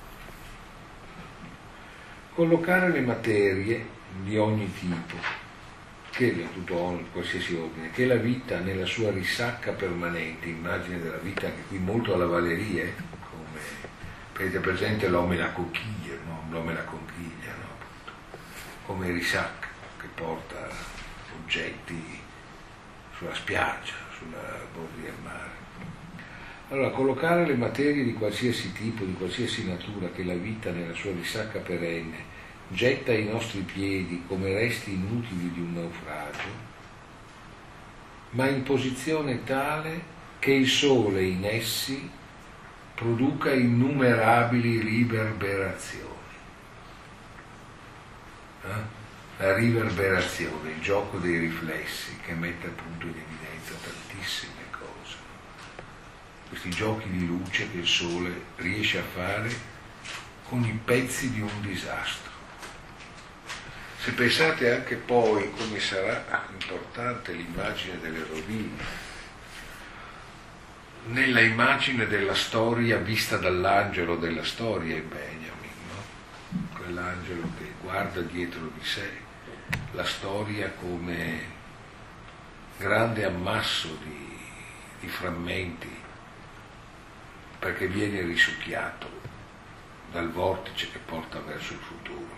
Collocare le materie di ogni tipo, che tutto qualsiasi ordine, che la vita nella sua risacca permanente, immagine della vita anche qui molto alla Valerie, come prendete presente l'uomo e la coquille, no? L'uomo e la conchiglia, no? Come risacca che porta oggetti sulla spiaggia, sulla bordi del mare. Allora, collocare le materie di qualsiasi tipo, di qualsiasi natura che la vita nella sua risacca perenne getta ai nostri piedi come resti inutili di un naufragio, ma in posizione tale che il sole in essi produca innumerabili riverberazioni. Eh? La riverberazione, il gioco dei riflessi che mette appunto in evidenza tantissime cose. Questi giochi di luce che il sole riesce a fare con i pezzi di un disastro. Se pensate anche poi come sarà importante l'immagine delle rovine, nella immagine della storia vista dall'angelo della storia in Benjamin, no? Quell'angelo che guarda dietro di sé la storia come grande ammasso di, di frammenti, perché viene risucchiato dal vortice che porta verso il futuro.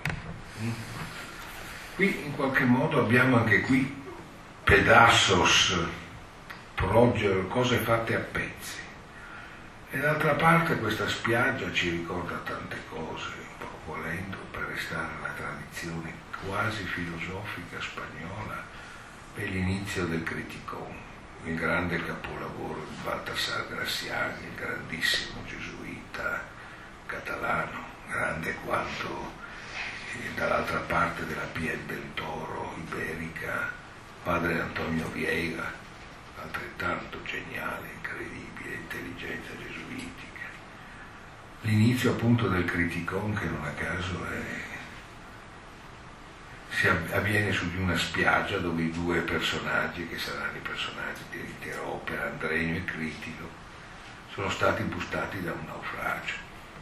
Qui in qualche modo abbiamo anche qui pedassos, progero, cose fatte a pezzi. E d'altra parte questa spiaggia ci ricorda tante cose, un po' volendo, per restare alla tradizione quasi filosofica spagnola, è l'inizio del Criticón, il grande capolavoro di Baltasar Gracián, il grandissimo gesuita catalano, grande quanto eh, dall'altra parte della Piel del Toro iberica, padre Antonio Vieira, altrettanto geniale, incredibile, intelligenza gesuitica. L'inizio appunto del Criticón, che non a caso è, si avviene su di una spiaggia dove i due personaggi, che saranno i personaggi dell'intera opera, Andrenio e Critico, sono stati buttati da un naufragio.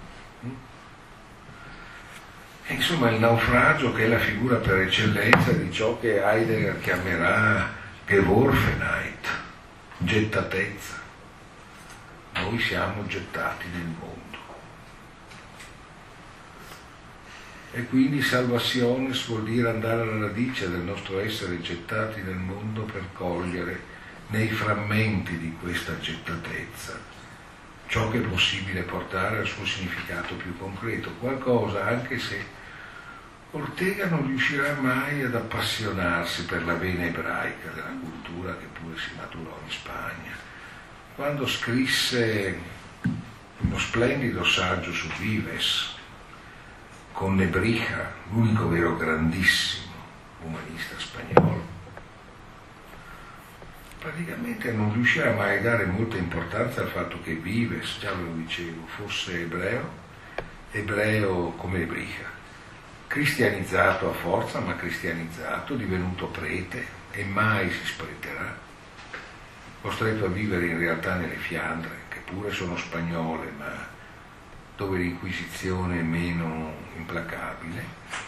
E insomma il naufragio, che è la figura per eccellenza di ciò che Heidegger chiamerà Geworfenheit, gettatezza. Noi siamo gettati nel mondo. E quindi salvationes vuol dire andare alla radice del nostro essere gettati nel mondo per cogliere nei frammenti di questa gettatezza ciò che è possibile portare al suo significato più concreto, qualcosa anche se Ortega non riuscirà mai ad appassionarsi per la vena ebraica della cultura che pure si maturò in Spagna. Quando scrisse uno splendido saggio su Vives, con Nebrija, l'unico vero grandissimo umanista spagnolo, praticamente non riuscirà mai a dare molta importanza al fatto che Vives, già ve lo dicevo, fosse ebreo, ebreo come Nebrija, cristianizzato a forza, ma cristianizzato, divenuto prete e mai si spreterà, costretto a vivere in realtà nelle Fiandre, che pure sono spagnole, ma dove l'inquisizione è meno implacabile,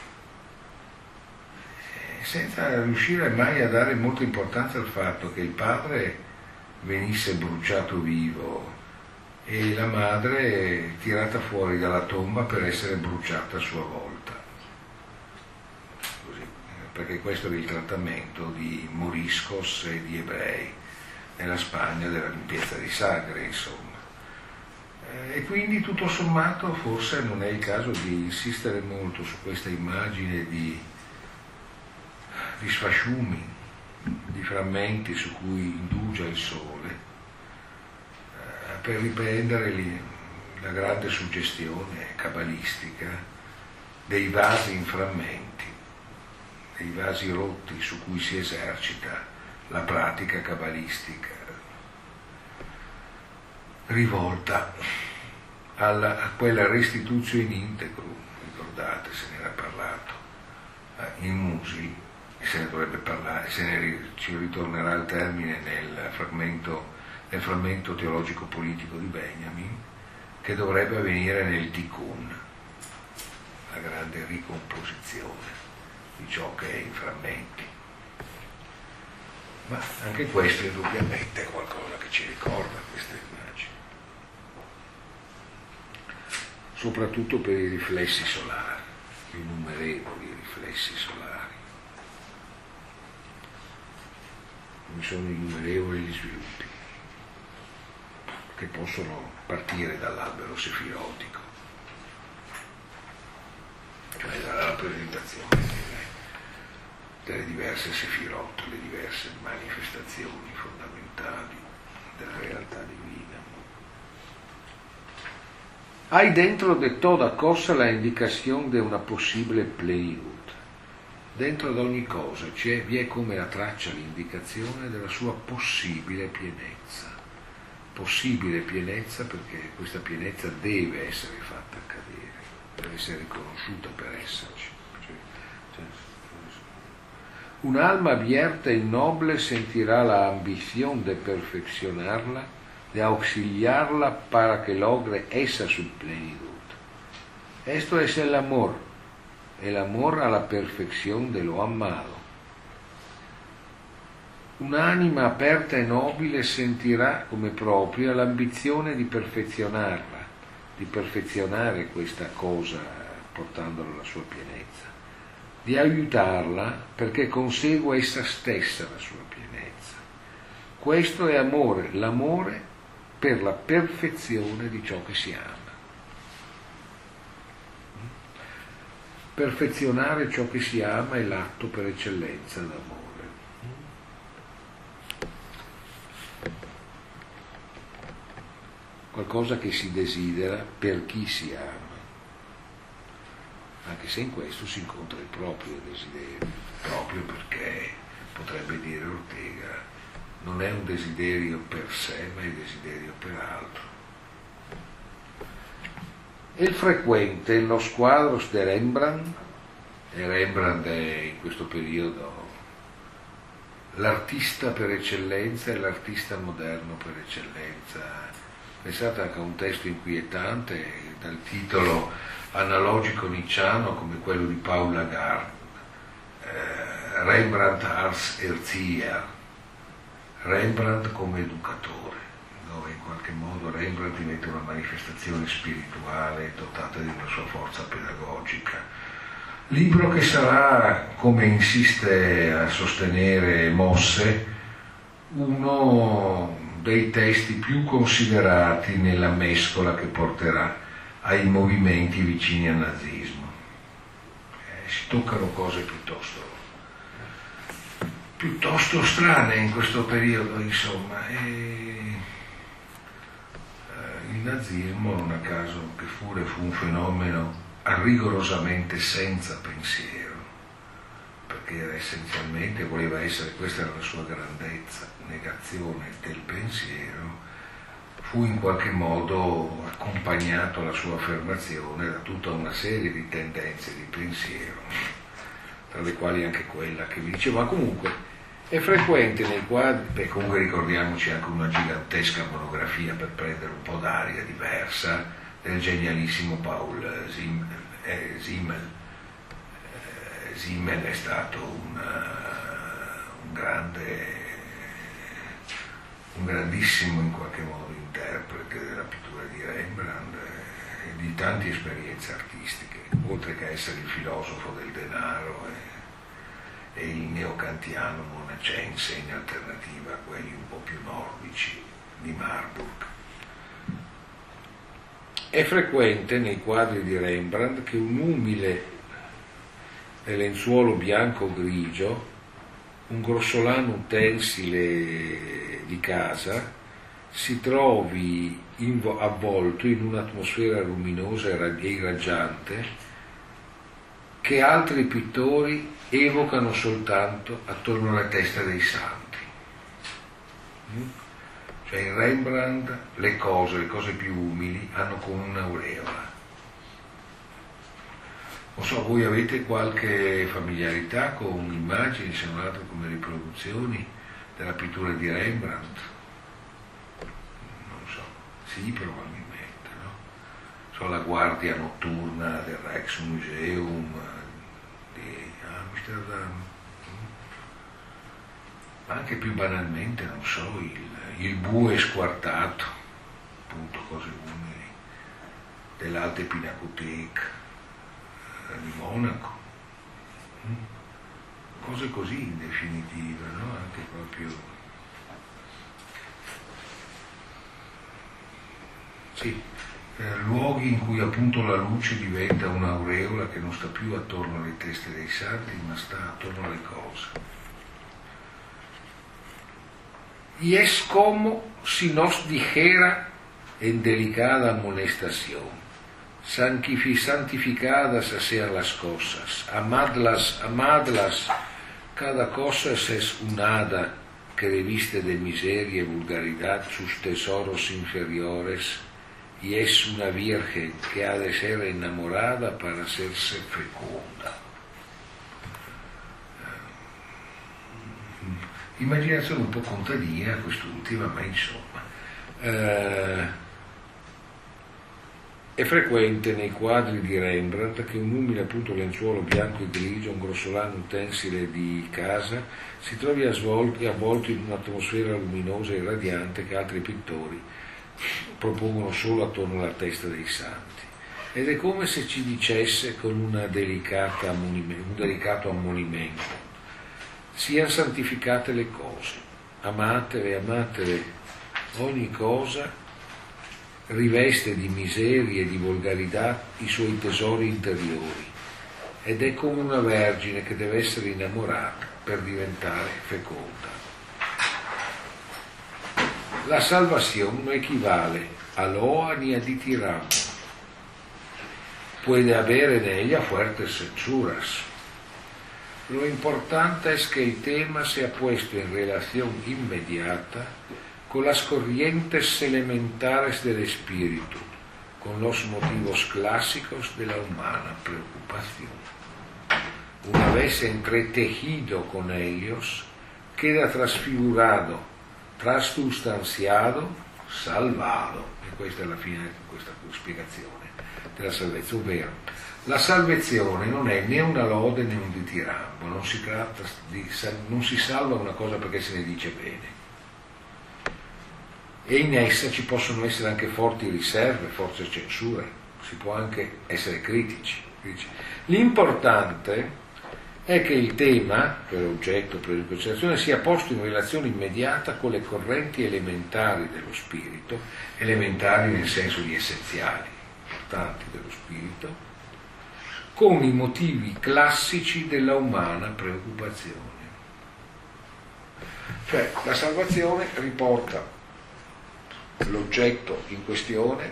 senza riuscire mai a dare molta importanza al fatto che il padre venisse bruciato vivo e la madre tirata fuori dalla tomba per essere bruciata a sua volta. Così, perché questo è il trattamento di moriscos e di ebrei nella Spagna della limpiezza di Sagre, insomma. E quindi tutto sommato forse non è il caso di insistere molto su questa immagine di, di sfasciumi, di frammenti su cui indugia il sole, eh, per riprendere lì la grande suggestione cabalistica dei vasi in frammenti, dei vasi rotti su cui si esercita la pratica cabalistica, rivolta alla, a quella restituzione in integro, ricordate, se ne era parlato eh, in Musil, se ne dovrebbe parlare, se ne ci ritornerà il termine nel frammento, nel frammento teologico-politico di Benjamin, che dovrebbe avvenire nel Tikkun, la grande ricomposizione di ciò che è in frammenti. Ma anche questo indubbiamente è qualcosa che ci ricorda queste immagini, soprattutto per i riflessi solari, gli innumerevoli riflessi solari. Come sono innumerevoli gli sviluppi. che possono partire dall'albero sefirotico, cioè dalla rappresentazione delle, delle diverse sefirot, le diverse manifestazioni fondamentali della realtà divina. Hay dentro de toda cosa la indicación de una possibile plenitud. Dentro ad ogni cosa c'è, vi è come la traccia, l'indicazione della sua possibile pienezza. Possibile pienezza perché questa pienezza deve essere fatta accadere, deve essere riconosciuta per esserci. Cioè, cioè, un'alma abierta y noble sentirá la ambición de perfeccionarla, de auxiliarla para que logre esa su plenitud. Esto es el amor. El amor a la perfección de lo amado. Un'anima aperta e nobile sentirà come propria l'ambizione di perfezionarla, di perfezionare questa cosa portandola alla sua pienezza, di aiutarla perché consegua essa stessa la sua pienezza. Questo è amore, l'amore per la perfezione di ciò che si ama. Perfezionare ciò che si ama è l'atto per eccellenza d'amore. Qualcosa che si desidera per chi si ama, anche se in questo si incontra il proprio desiderio, proprio perché, potrebbe dire Ortega, non è un desiderio per sé, ma è desiderio per altro. Il frequente, los quadros de Rembrandt, e Rembrandt è in questo periodo l'artista per eccellenza e l'artista moderno per eccellenza. Pensate anche a un testo inquietante dal titolo analogico nicciano come quello di Paul Lagarde, eh, Rembrandt als Erzieher, Rembrandt come educatore, dove in qualche modo Rembrandt diventa una manifestazione spirituale dotata di una sua forza pedagogica. Libro che sarà, come insiste a sostenere Mosse, uno dei testi più considerati nella mescola che porterà ai movimenti vicini al nazismo. Eh, si toccano cose piuttosto, piuttosto strane in questo periodo, insomma. E il nazismo, non a caso che pure fu un fenomeno rigorosamente senza pensiero, perché era essenzialmente, voleva essere, questa era la sua grandezza, negazione del pensiero, fu in qualche modo accompagnato alla sua affermazione da tutta una serie di tendenze di pensiero, tra le quali anche quella che vi dicevo, ma comunque è frequente nei quadri, e comunque ricordiamoci anche una gigantesca monografia per prendere un po' d'aria diversa del genialissimo Paul Simmel. Eh, Simmel. Eh, Simmel è stato un, uh, un grande, un grandissimo in qualche modo interprete della pittura di Rembrandt e di tante esperienze artistiche, oltre che essere il filosofo del denaro e, e il neocantiano monacense in alternativa a quelli un po' più nordici di Marburg. È frequente nei quadri di Rembrandt che un umile lenzuolo bianco-grigio, un grossolano utensile di casa, si trovi invo- avvolto in un'atmosfera luminosa e irraggiante che altri pittori evocano soltanto attorno alla testa dei santi. Mm? Cioè in Rembrandt le cose, le cose più umili, hanno come un'aureola. Non so, voi avete qualche familiarità con immagini, se non altro come riproduzioni della pittura di Rembrandt? Non so, sì, probabilmente, no? So, la guardia notturna del Rijksmuseum di Amsterdam, ma anche più banalmente, non so, il il bue squartato, appunto, cose umili, dell'Alte Pinakothek di Monaco, cose così in definitiva, no? Anche proprio sì, eh, luoghi in cui appunto la luce diventa un'aureola che non sta più attorno alle teste dei santi, ma sta attorno alle cose. Y es como si nos dijera en delicada amonestación: santificadas sean las cosas, amadlas, amadlas, cada cosa es un hada que reviste de miseria y vulgaridad sus tesoros inferiores, y es una virgen que ha de ser enamorada para hacerse fecunda. Immaginazione un po' contadina quest'ultima, ma insomma. Eh, È frequente nei quadri di Rembrandt che un umile appunto lenzuolo bianco e grigio, un grossolano utensile di casa, si trovi avvolto in un'atmosfera luminosa e radiante che altri pittori propongono solo attorno alla testa dei santi. Ed è come se ci dicesse con una delicata un delicato ammonimento: siano santificate le cose, amatele, amatele, ogni cosa riveste di miseria e di volgarità i suoi tesori interiori, ed è come una vergine che deve essere innamorata per diventare feconda. La salvación no equivale a loa ni a ditiramo, puede haber en ella fuertes censuras. Lo importante es que el tema sea puesto en relación inmediata con las corrientes elementares del espíritu, con los motivos clásicos de la humana preocupación. Una vez entretejido con ellos, queda trasfigurado, trassustanziato, salvato. E questa è la fine di questa spiegazione della salvezza, ovvero la salvazione non è né una lode né un ditirambo, non si tratta di, non si salva una cosa perché se ne dice bene. E in essa ci possono essere anche forti riserve, forti censure, si può anche essere critici. L'importante è che il tema, che è l'oggetto per la considerazione, sia posto in relazione immediata con le correnti elementari dello spirito, elementari nel senso di essenziali, importanti dello spirito, con i motivi classici della umana preoccupazione. Cioè, la salvazione riporta l'oggetto in questione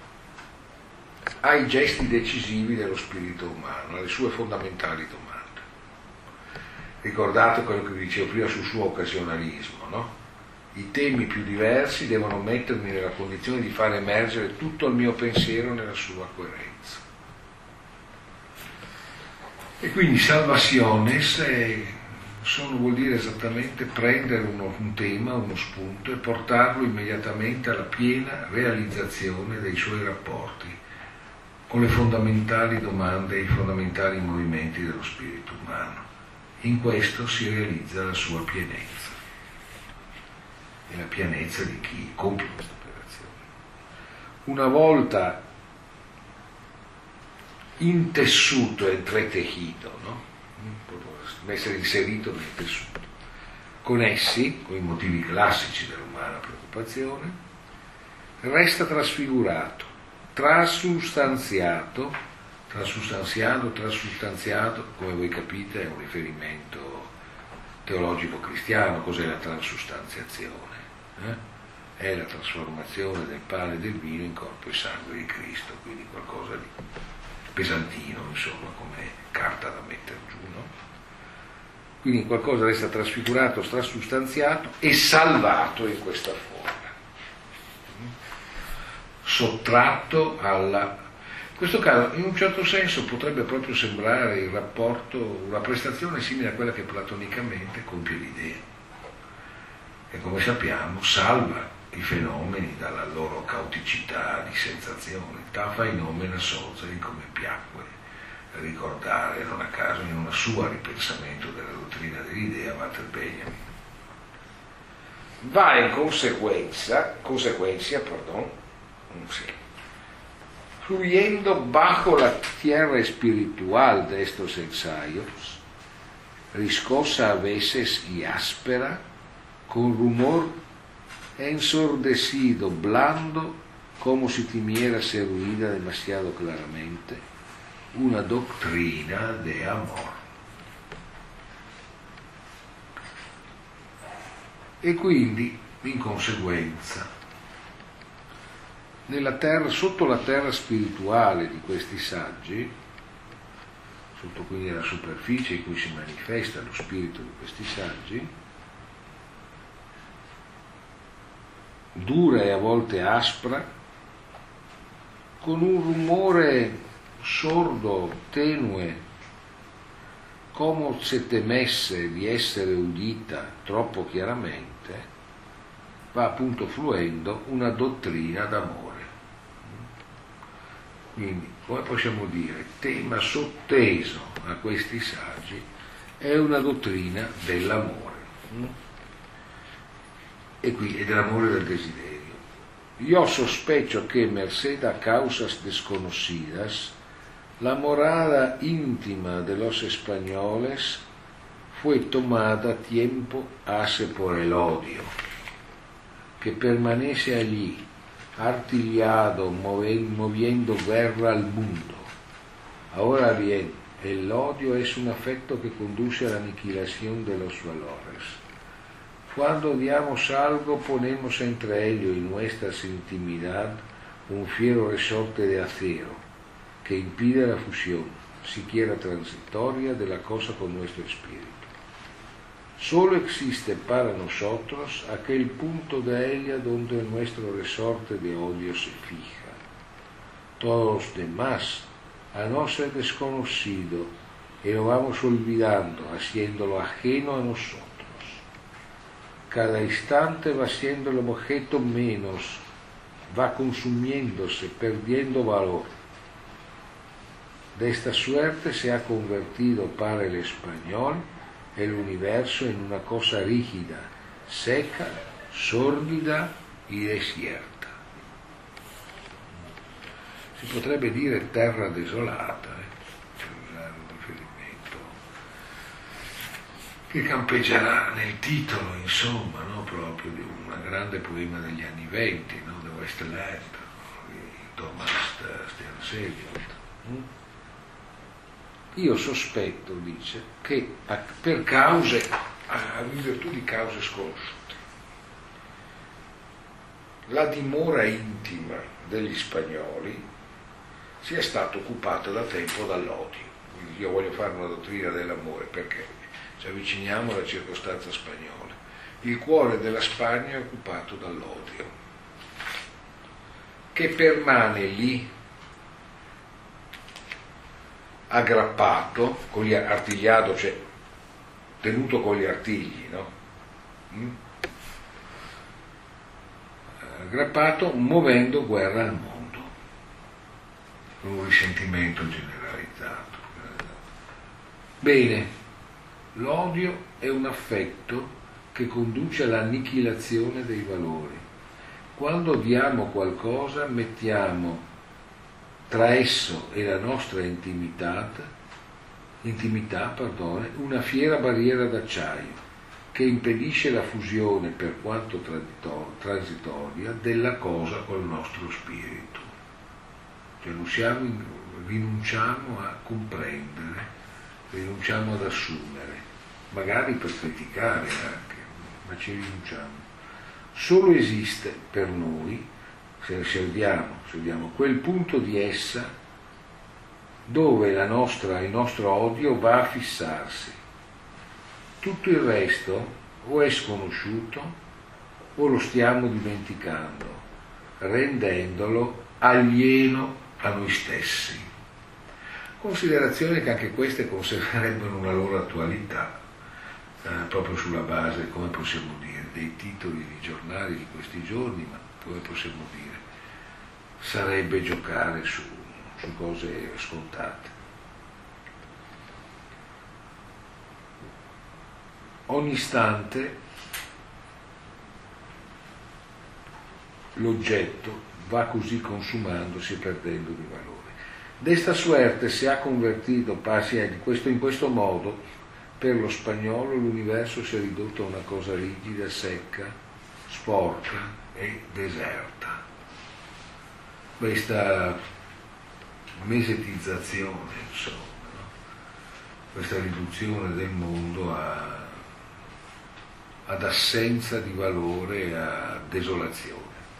ai gesti decisivi dello spirito umano, alle sue fondamentali domande. Ricordate quello che vi dicevo prima sul suo occasionalismo, no? I temi più diversi devono mettermi nella condizione di far emergere tutto il mio pensiero nella sua coerenza. E quindi salvaciones è Sono vuol dire esattamente prendere uno, un tema, uno spunto e portarlo immediatamente alla piena realizzazione dei suoi rapporti con le fondamentali domande e i fondamentali movimenti dello spirito umano. In questo si realizza la sua pienezza e la pienezza di chi compie questa operazione. Una volta intessuto e entretejido, no? Essere inserito nel tessuto. Con essi, con i motivi classici dell'umana preoccupazione, resta trasfigurato, trasustanziato, trasustanziato, trasustanziato, come voi capite è un riferimento teologico cristiano. Cos'è la transustanziazione? Eh? È la trasformazione del pane e del vino in corpo e sangue di Cristo, quindi qualcosa di pesantino, insomma, come carta da mettere giù, no? Quindi qualcosa resta trasfigurato, trasustanziato e salvato in questa forma, sottratto alla... In questo caso, in un certo senso, potrebbe proprio sembrare il rapporto, una prestazione simile a quella che platonicamente compie l'idea, e come sappiamo salva i fenomeni dalla loro cauticità di sensazioni. Ta fenomena sozeri, come piacque ricordare non a caso in una sua ripensamento della dottrina dell'idea Walter Benjamin. Va in consecuencia, consecuencia, perdón, sí, fluyendo bajo la tierra espiritual de estos ensayos, riscosa a veces y áspera, con rumor ensordecido, blando como si temiera ser oída demasiado claramente, una doctrina de amor. E quindi, in conseguenza, nella terra, sotto la terra spirituale di questi saggi, sotto quindi la superficie in cui si manifesta lo spirito di questi saggi, dura e a volte aspra, con un rumore sordo, tenue, come se temesse di essere udita troppo chiaramente, va appunto fluendo una dottrina d'amore. Quindi, come possiamo dire, tema sotteso a questi saggi è una dottrina dell'amore, e qui è dell'amore del desiderio. Yo sospecho que, merced a causas desconocidas, la morada íntima de los españoles fue tomada tiempo hace por el odio, que permanece allí, artillado, moviendo guerra al mundo. Ahora bien, el odio es un afecto que conduce a la aniquilación de los valores. Cuando odiamos algo, ponemos entre ello y nuestras intimidad un fiero resorte de acero que impide la fusión, siquiera transitoria, de la cosa con nuestro espíritu. Solo existe para nosotros aquel punto de ella donde nuestro resorte de odio se fija. Todos los demás, a no ser desconocido, y lo vamos olvidando, haciéndolo ajeno a nosotros. Cada instante va siendo el objeto menos, va consumiéndose, perdiendo valor. De esta suerte se ha convertido para el español el universo en una cosa rígida, seca, sordida y desierta. Si potrebbe dire terra desolata, eh, per usare un riferimento che campeggerà nel titolo, insomma, no, proprio di un grande poema degli anni venti, no, The Westland, di Thomas Sternseljold. Io sospetto, dice, che per cause, in virtù di cause sconosciute, la dimora intima degli spagnoli sia stata occupata da tempo dall'odio. Quindi io voglio fare una dottrina dell'amore perché ci avviciniamo alla circostanza spagnola. Il cuore della Spagna è occupato dall'odio, che permane lì aggrappato, con gli artigliato, cioè tenuto con gli artigli, no? Mm? Aggrappato, muovendo guerra al mondo, con un risentimento generalizzato. Bene, l'odio è un affetto che conduce all'annichilazione dei valori. Quando odiamo qualcosa, mettiamo tra esso e la nostra intimità, intimità pardon, una fiera barriera d'acciaio che impedisce la fusione, per quanto transitoria, della cosa col nostro spirito. Cioè riusciamo, rinunciamo a comprendere, rinunciamo ad assumere, magari per criticare anche, ma ci rinunciamo. Solo esiste per noi, se odiamo, se odiamo quel punto di essa dove la nostra, il nostro odio va a fissarsi. Tutto il resto o è sconosciuto o lo stiamo dimenticando, rendendolo alieno a noi stessi. Considerazioni che anche queste conserverebbero una loro attualità, eh, proprio sulla base, come possiamo dire, dei titoli di giornali di questi giorni, ma come possiamo dire, sarebbe giocare su, su cose scontate. Ogni istante l'oggetto va così consumandosi e perdendo di valore. De esta suerte se ha convertito, in questo, in questo modo, per lo spagnolo l'universo si è ridotto a una cosa rigida, secca, sporca e deserta. questa mesetizzazione, insomma, no? Questa riduzione del mondo a, ad assenza di valore, a desolazione.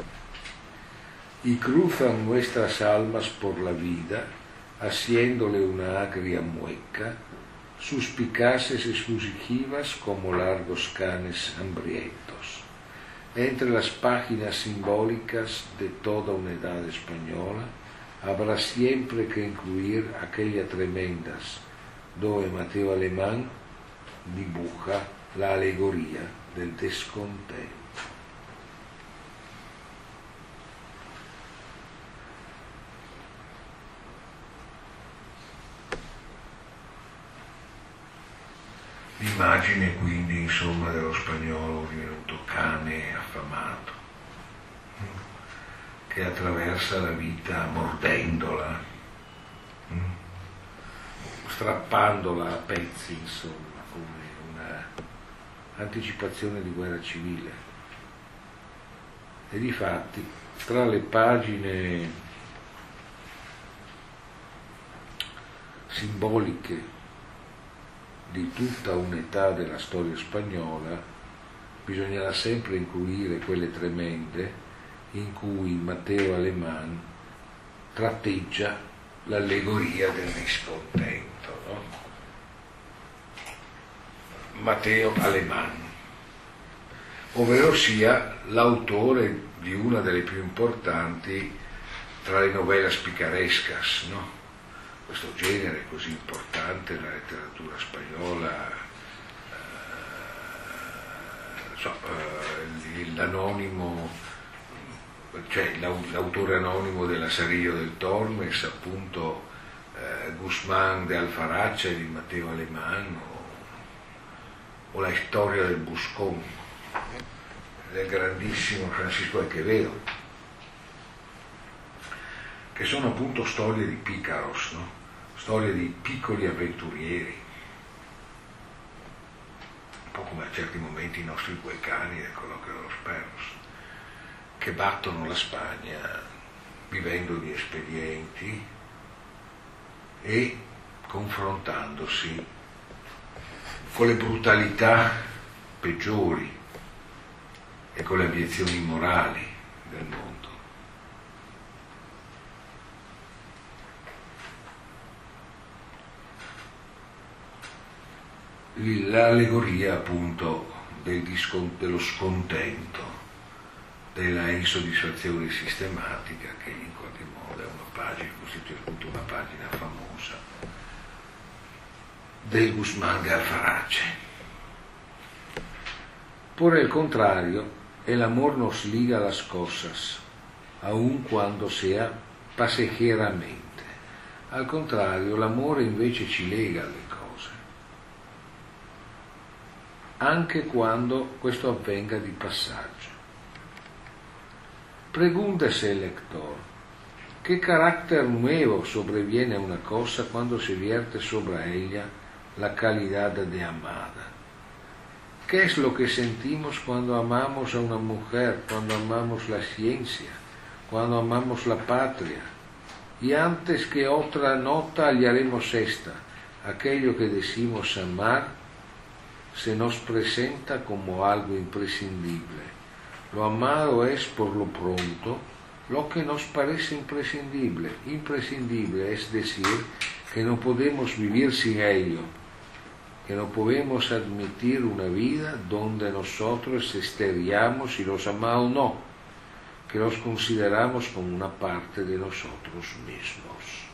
Y cruzan nuestras almas por la vida, haciéndole una agria mueca, suspicaces y fugivas como largos canes hambrientos. Entre las páginas simbólicas de toda una edad española, habrá siempre que incluir aquellas tremendas donde Mateo Alemán dibuja la alegoría del descontento. L'immagine quindi, insomma, dello spagnolo divenuto cane affamato, che attraversa la vita mordendola, strappandola a pezzi, insomma, come una anticipazione di guerra civile. E difatti, tra le pagine simboliche di tutta un'età della storia spagnola, bisognerà sempre includere quelle tremende in cui Mateo Alemán tratteggia l'allegoria del discontento, no? Mateo Alemán, ovvero sia l'autore di una delle più importanti tra le novelas picarescas, no? Questo genere così importante nella letteratura spagnola, eh, so, eh, l'anonimo, cioè l'autore anonimo dell'Asarillo del Tormes, appunto eh, Guzmán de Alfarache di Mateo Alemán, o, o la storia del Buscón del grandissimo Francisco de Quevedo, che sono appunto storie di picaros, no? Storie di piccoli avventurieri, un po' come a certi momenti i nostri due cani del colloquio dello Sperros, che battono la Spagna vivendo di espedienti e confrontandosi con le brutalità peggiori e con le abiezioni immorali del mondo. L'allegoria appunto del discon- dello scontento, della insoddisfazione sistematica, che in qualche modo è una pagina, costituisce appunto una pagina famosa del Guzmán de Alfarache. Por el contrario, el amor nos liga a las cosas, aun quando sea passegeramente. Al contrario, l'amore invece ci lega alle cose, anche quando questo avvenga di passaggio. Pregúntese el lector, ¿qué carácter nuevo sobreviene a una cosa cuando se vierte sobre ella la calidad de amada? ¿Qué es lo que sentimos cuando amamos a una mujer, cuando amamos la ciencia, cuando amamos la patria? Y antes que otra nota hallaremos esta: aquello que decimos amar se nos presenta como algo imprescindible. Lo amado es, por lo pronto, lo que nos parece imprescindible. Imprescindible es decir, que no podemos vivir sin ello, que no podemos admitir una vida donde nosotros estaríamos si los amados no, que los consideramos como una parte de nosotros mismos.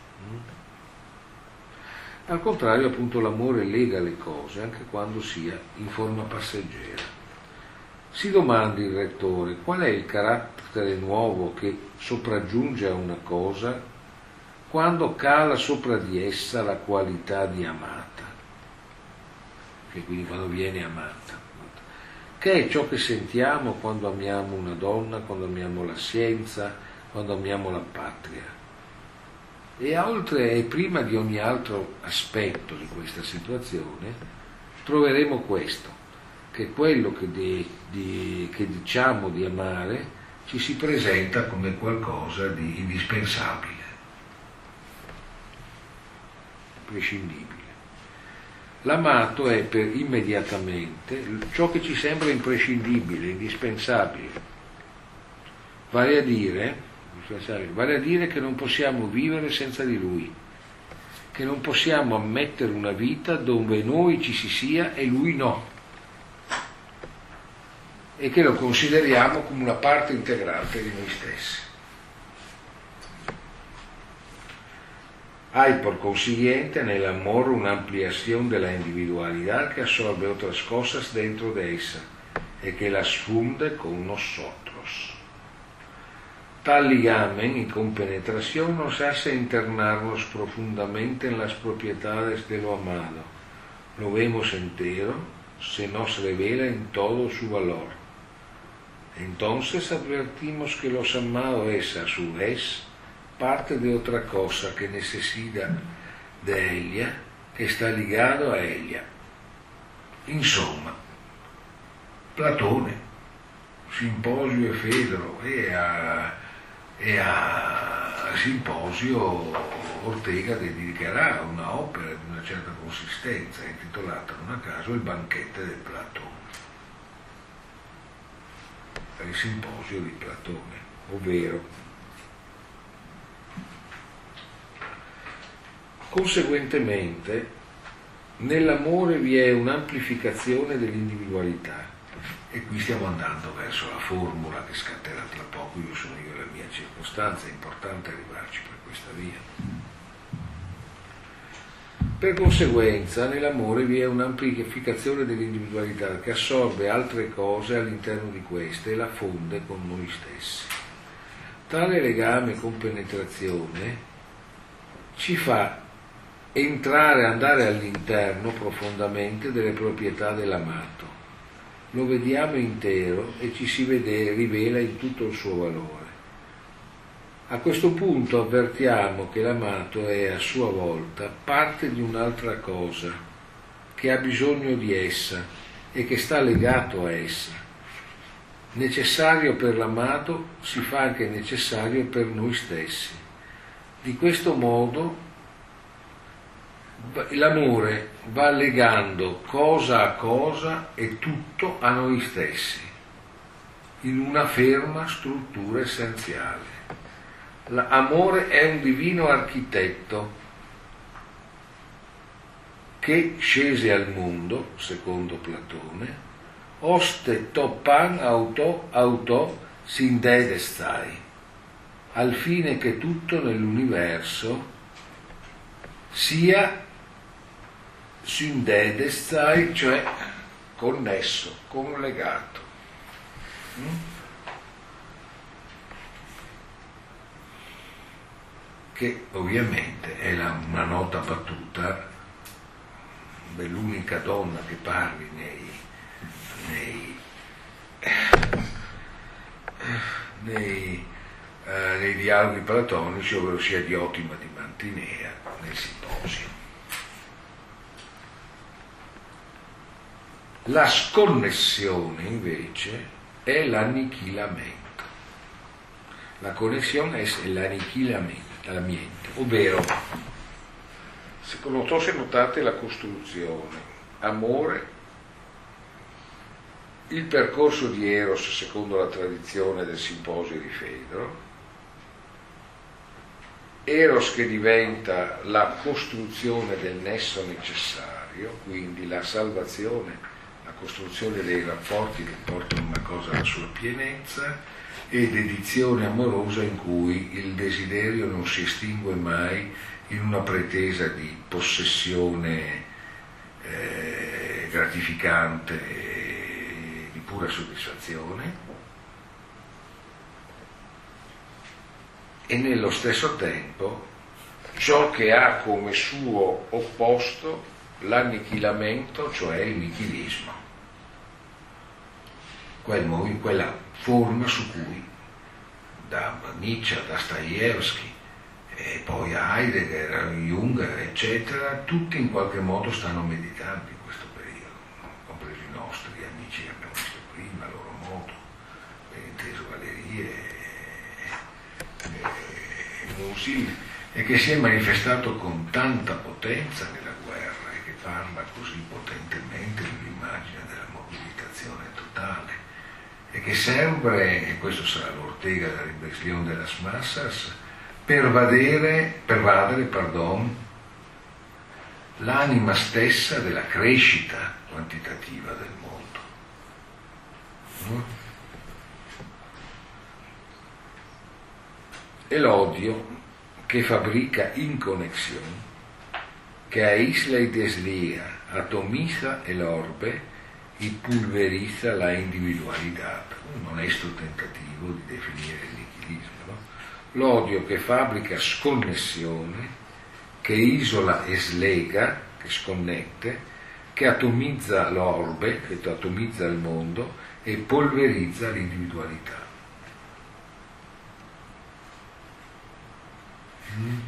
Al contrario, appunto, l'amore lega le cose anche quando sia in forma passeggera. Si domanda il lettore qual è il carattere nuovo che sopraggiunge a una cosa quando cala sopra di essa la qualità di amata, che quindi quando viene amata, che è ciò che sentiamo quando amiamo una donna, quando amiamo la scienza, quando amiamo la patria. E oltre e prima di ogni altro aspetto di questa situazione troveremo questo, che quello che, di, di, che diciamo di amare ci si presenta come qualcosa di indispensabile, imprescindibile. L'amato è per immediatamente ciò che ci sembra imprescindibile, indispensabile, vale a dire, vale a dire che non possiamo vivere senza di lui, che non possiamo ammettere una vita dove noi ci si sia e lui no, e che lo consideriamo come una parte integrante di noi stessi. Hay por consiguiente en el amor una ampliación de la individualidad que absorbe otras cosas dentro de esa y que las funde con nosotros. Tal ligamen y compenetración nos hace internarnos profundamente en las propiedades de lo amado. Lo vemos entero, se nos revela en todo su valor. Entonces advertimos que los amados es, a su vez, parte de otra cosa que necesita de ella, que está ligado a ella. Insomma, Platone, Simposio e Fedro, e a, e a Simposio Ortega dedicherà una opera di una certa consistenza, intitolata non a caso Il Banchette del Platone, il Simposio di Platone, ovvero conseguentemente nell'amore vi è un'amplificazione dell'individualità, e qui stiamo andando verso la formula che scatterà tra poco. Io sono io e la mia circostanza, è importante arrivarci per questa via. Per conseguenza nell'amore vi è un'amplificazione dell'individualità che assorbe altre cose all'interno di queste e la fonde con noi stessi. Tale legame con penetrazione ci fa entrare, andare all'interno profondamente delle proprietà dell'amato. Lo vediamo intero e ci si vede, rivela in tutto il suo valore. A questo punto avvertiamo che l'amato è a sua volta parte di un'altra cosa, che ha bisogno di essa e che sta legato a essa. Necessario per l'amato si fa anche necessario per noi stessi. Di questo modo l'amore va legando cosa a cosa e tutto a noi stessi, in una ferma struttura essenziale. L'amore è un divino architetto che scese al mondo, secondo Platone, oste to pan auto auto sindedestai, al fine che tutto nell'universo sia sindedestai, cioè connesso, collegato. Mm? Che ovviamente è la, una nota battuta dell'unica donna che parli nei, nei, nei, eh, nei dialoghi platonici, ovvero sia Diotima di Mantinea nel Simposio. La sconnessione invece è l'annichilamento. La connessione è l'annichilamento, ovvero, non so se notate la costruzione: amore, il percorso di Eros secondo la tradizione del Simposio di Fedro, Eros che diventa la costruzione del nesso necessario, quindi la salvazione, la costruzione dei rapporti che portano una cosa alla sua pienezza, e dedizione amorosa in cui il desiderio non si estingue mai in una pretesa di possessione eh, gratificante e di pura soddisfazione, e nello stesso tempo ciò che ha come suo opposto l'annichilamento, cioè il nichilismo, quel, quella forma su cui da Nietzsche a Dostoevsky e poi a Heidegger, a Jung, eccetera, tutti in qualche modo stanno meditando in questo periodo, compresi i nostri amici che abbiamo visto prima, a loro modo, ben inteso Valerie, inconsulibile e che si è manifestato con tanta potenza nella guerra e che parla così potentemente dell'immagine della mobilitazione totale e che serve, e questo sarà l'Ortega della Rebelión de las Masas, pervadere, pervadere pardon, l'anima stessa della crescita quantitativa del mondo. No? E l'odio que fabrica inconexión, que aísla y deslía, atomiza el orbe y pulveriza la individualità. Un onesto tentativo di definire il nichilismo. No? L'odio che fabbrica sconnessione, che isola e slega, che sconnette, che atomizza l'orbe, che atomizza il mondo e polverizza l'individualità. Mm.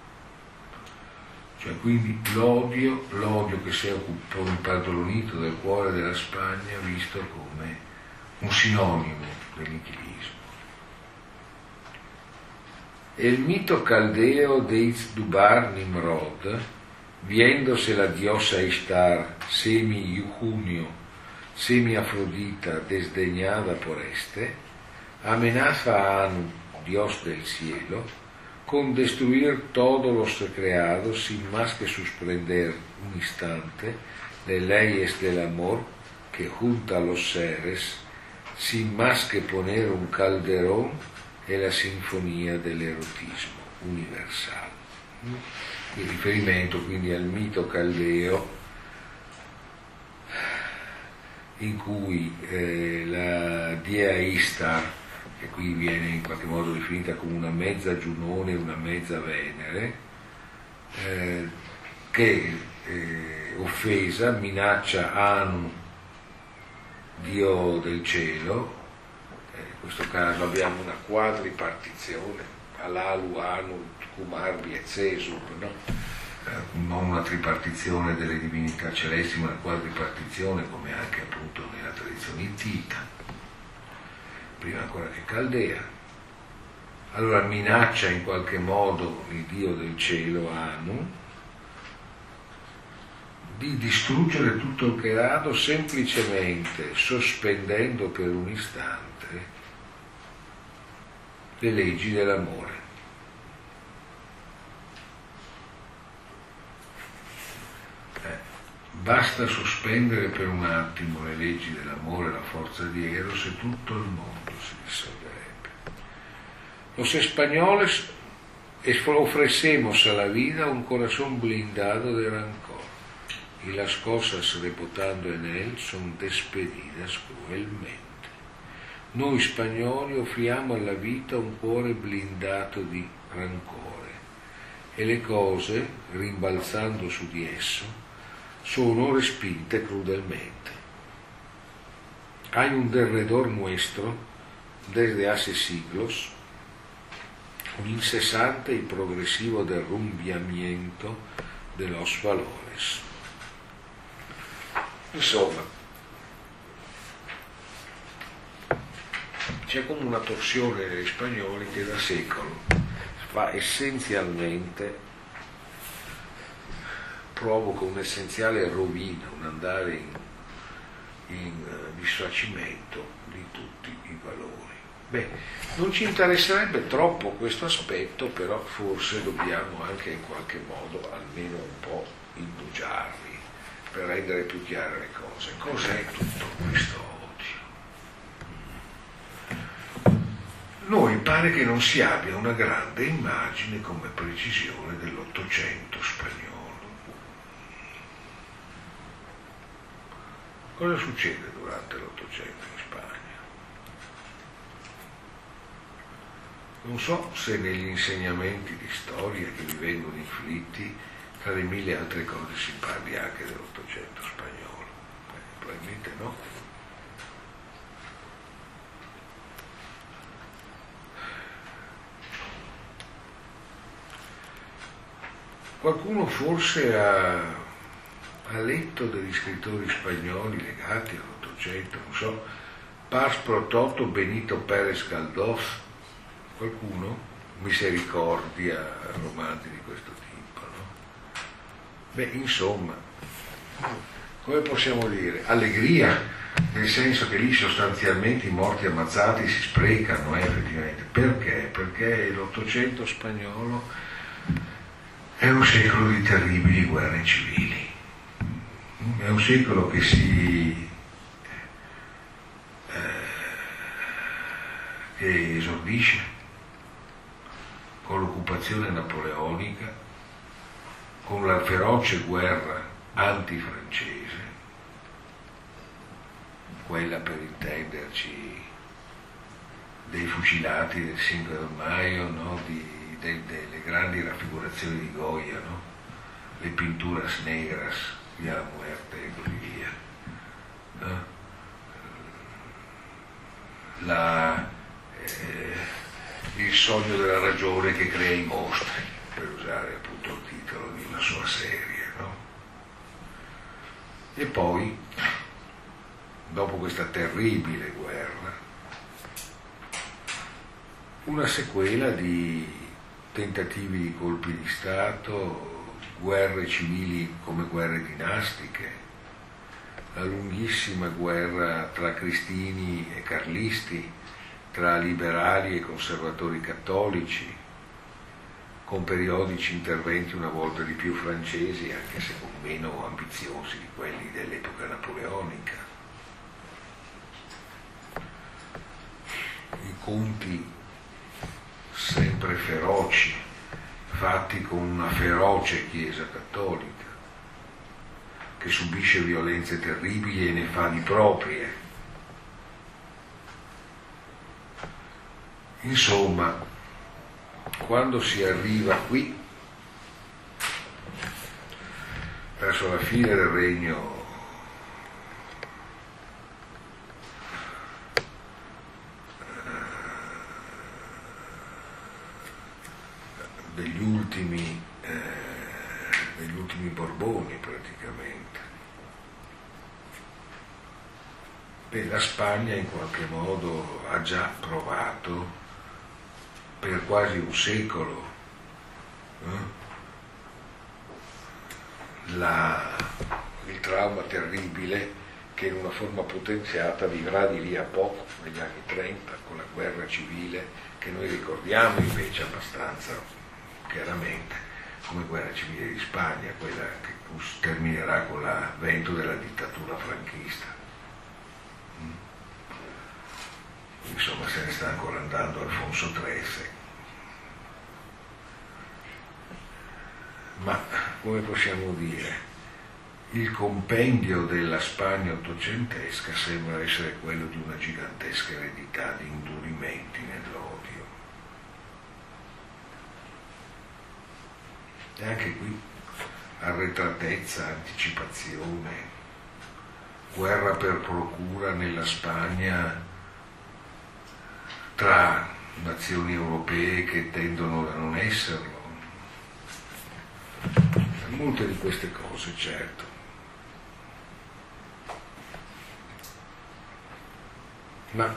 Cioè quindi l'odio, l'odio che si è impadronito del cuore della Spagna visto come un sinonimo del nichilismo. El mito caldeo de Itzdubar Nimrod, viéndose la diosa Ishtar semi-Junio, semi-Afrodita desdeñada por este, amenaza a Anu, dios del cielo, con destruir todos los creados sin más que suspender un instante las leyes del amor que junta a los seres, sin más que poner un calderón en la sinfonia dell'erotismo universale. Il riferimento quindi al mito caldeo in cui eh, la dea Ishtar, che qui viene in qualche modo definita come una mezza Giunone e una mezza Venere, eh, che eh, offesa minaccia Anu, dio del cielo. In questo caso abbiamo una quadripartizione, Alalu, Anu, Kumarbi e Zesub, no? eh, non una tripartizione delle divinità celesti, ma una quadripartizione come anche appunto nella tradizione ittita, prima ancora che Caldea. Allora minaccia in qualche modo il dio del cielo, Anu, di distruggere tutto il creato semplicemente sospendendo per un istante le leggi dell'amore. Eh, basta sospendere per un attimo le leggi dell'amore e la forza di Eros e tutto il mondo si dissolverebbe. Los españoles ofrecemos a la vida un corazón blindado de rancor y las cosas reposando en él son despedidas cruelmente. Noi spagnoli offriamo alla vita un cuore blindato di rancore e le cose, rimbalzando su di esso, sono respinte crudelmente. Hay un derredor nuestro, desde hace siglos, un incesante y progresivo derrumbiamiento de los valores. Insomma, c'è come una torsione negli spagnoli che da secolo fa essenzialmente, provoca un'essenziale rovina, un andare in, in disfacimento di tutti i valori. Beh, non ci interesserebbe troppo questo aspetto, però forse dobbiamo anche in qualche modo almeno un po' indugiarvi per rendere più chiare le cose. Cos'è tutto questo odio? Noi pare che non si abbia una grande immagine come precisione dell'Ottocento spagnolo. Cosa succede durante l'Ottocento in Spagna? Non so se negli insegnamenti di storia che vi vengono inflitti, tra le mille altre cose, si parli anche dell'Ottocento spagnolo. Eh, probabilmente no. Qualcuno forse ha, ha letto degli scrittori spagnoli legati all'Ottocento, non so, Pars pro toto Benito Pérez Galdós, qualcuno? misericordia, romanzi di questo tipo, no? Beh, insomma, come possiamo dire? Allegria, nel senso che lì sostanzialmente i morti ammazzati si sprecano, eh, effettivamente. Perché? Perché l'Ottocento spagnolo è un secolo di terribili guerre civili, è un secolo che si eh, che esordisce con l'occupazione napoleonica, con la feroce guerra antifrancese, quella, per intenderci, dei fucilati del cinque de Mayo, no? Di, de, delle grandi raffigurazioni di Goya, no? Le pinturas negras di La Muerte e così via, no? La, eh, il sogno della ragione che crea i mostri, per usare appunto il titolo di una sua serie, no? E poi, dopo questa terribile guerra, una sequela di tentativi di colpi di Stato, guerre civili come guerre dinastiche, la lunghissima guerra tra cristini e carlisti, tra liberali e conservatori cattolici, con periodici interventi una volta di più francesi, anche se con meno ambiziosi di quelli dell'epoca napoleonica. I conti sempre feroci, fatti con una feroce Chiesa cattolica, che subisce violenze terribili e ne fa di proprie. Insomma, quando si arriva qui, verso la fine del regno degli ultimi, eh, degli ultimi Borboni praticamente, beh, la Spagna in qualche modo ha già provato per quasi un secolo eh, la, il trauma terribile che in una forma potenziata vivrà di lì a poco, negli anni trenta, con la guerra civile, che noi ricordiamo invece abbastanza chiaramente come guerra civile di Spagna, quella che terminerà con l'avvento della dittatura franchista. Insomma, se ne sta ancora andando Alfonso tredici. Ma, come possiamo dire, il compendio della Spagna ottocentesca sembra essere quello di una gigantesca eredità di indurimenti nell'odio. E anche qui arretratezza, anticipazione, guerra per procura nella Spagna tra nazioni europee che tendono a non esserlo. Molte di queste cose, certo. Ma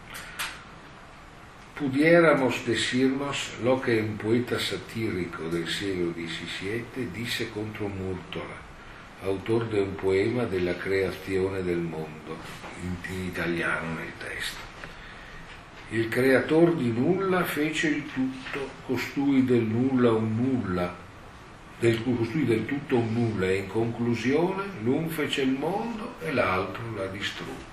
pudiéramos decirnos lo que un poeta satírico del siglo diciassette disse contro Murtola, autor di un poema della creazione del mondo, in, in italiano nel testo. Il creator di nulla fece il tutto, costui del nulla un nulla, del, costui del tutto un nulla, e in conclusione l'un fece il mondo e l'altro l'ha distrutto.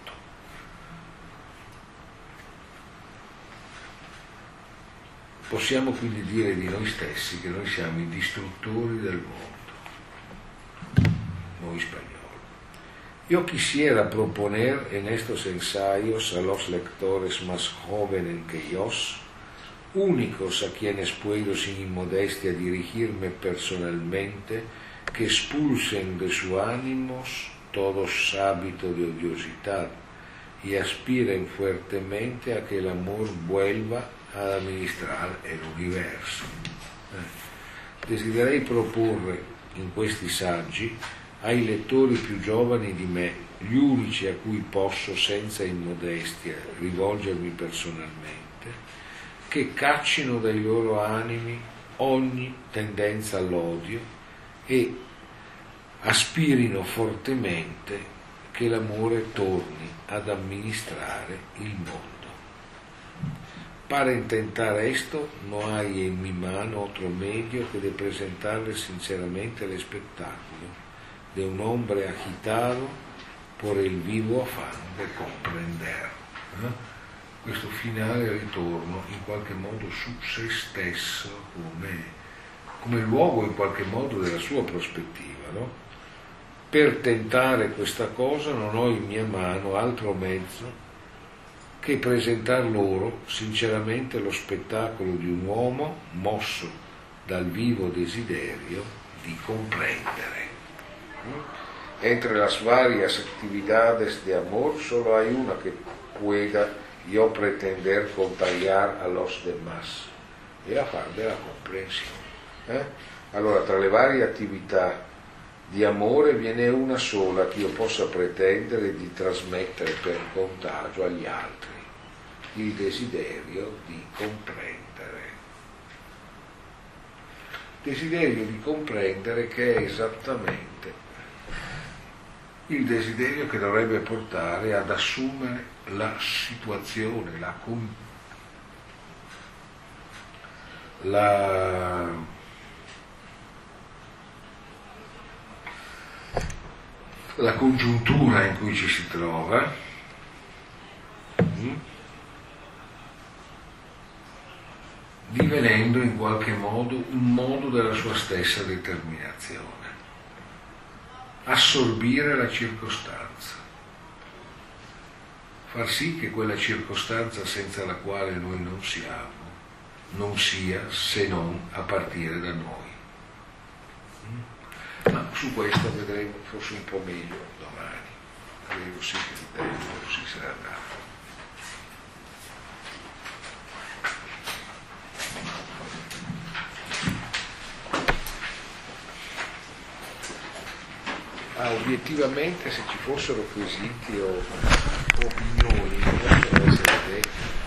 Possiamo quindi dire di noi stessi che noi siamo i distruttori del mondo, noi spagnoli. Yo quisiera proponer en estos ensayos a los lectores más jóvenes que yo, únicos a quienes puedo sin inmodestia dirigirme personalmente, que expulsen de sus ánimos todos hábitos de odiosidad y aspiren fuertemente a que el amor vuelva a administrar el universo. Desiderei proporre in questi saggi ai lettori più giovani di me, gli unici a cui posso senza immodestia rivolgermi personalmente, che caccino dai loro animi ogni tendenza all'odio e aspirino fortemente che l'amore torni ad amministrare il mondo. Para intentar esto, no hay en mi mano otro medio que de presentarle sinceramente el espectáculo de un hombre agitado por el vivo afán de comprender. Eh? Questo finale ritorno in qualche modo su se stesso come, come luogo in qualche modo della sua prospettiva, no? Per tentare questa cosa non ho in mia mano altro mezzo che presentar loro sinceramente lo spettacolo di un uomo mosso dal vivo desiderio di comprendere. Entre las varias actividades de amor solo hay una que pueda yo pretender contagiar a los demás, e la far della comprensione. Eh? Allora, tra le varie attività di amore viene una sola che io possa pretendere di trasmettere per contagio agli altri, il desiderio di comprendere. Desiderio di comprendere che è esattamente il desiderio che dovrebbe portare ad assumere la situazione, la, la, la congiuntura in cui ci si trova, mm, divenendo in qualche modo un modo della sua stessa determinazione. Assorbire la circostanza, far sì che quella circostanza senza la quale noi non siamo non sia se non a partire da noi. Ma su questo vedremo forse un po' meglio domani, credo sì che il tempo si sarà dato. Ah, obiettivamente se ci fossero quesiti o opinioni possono essere dette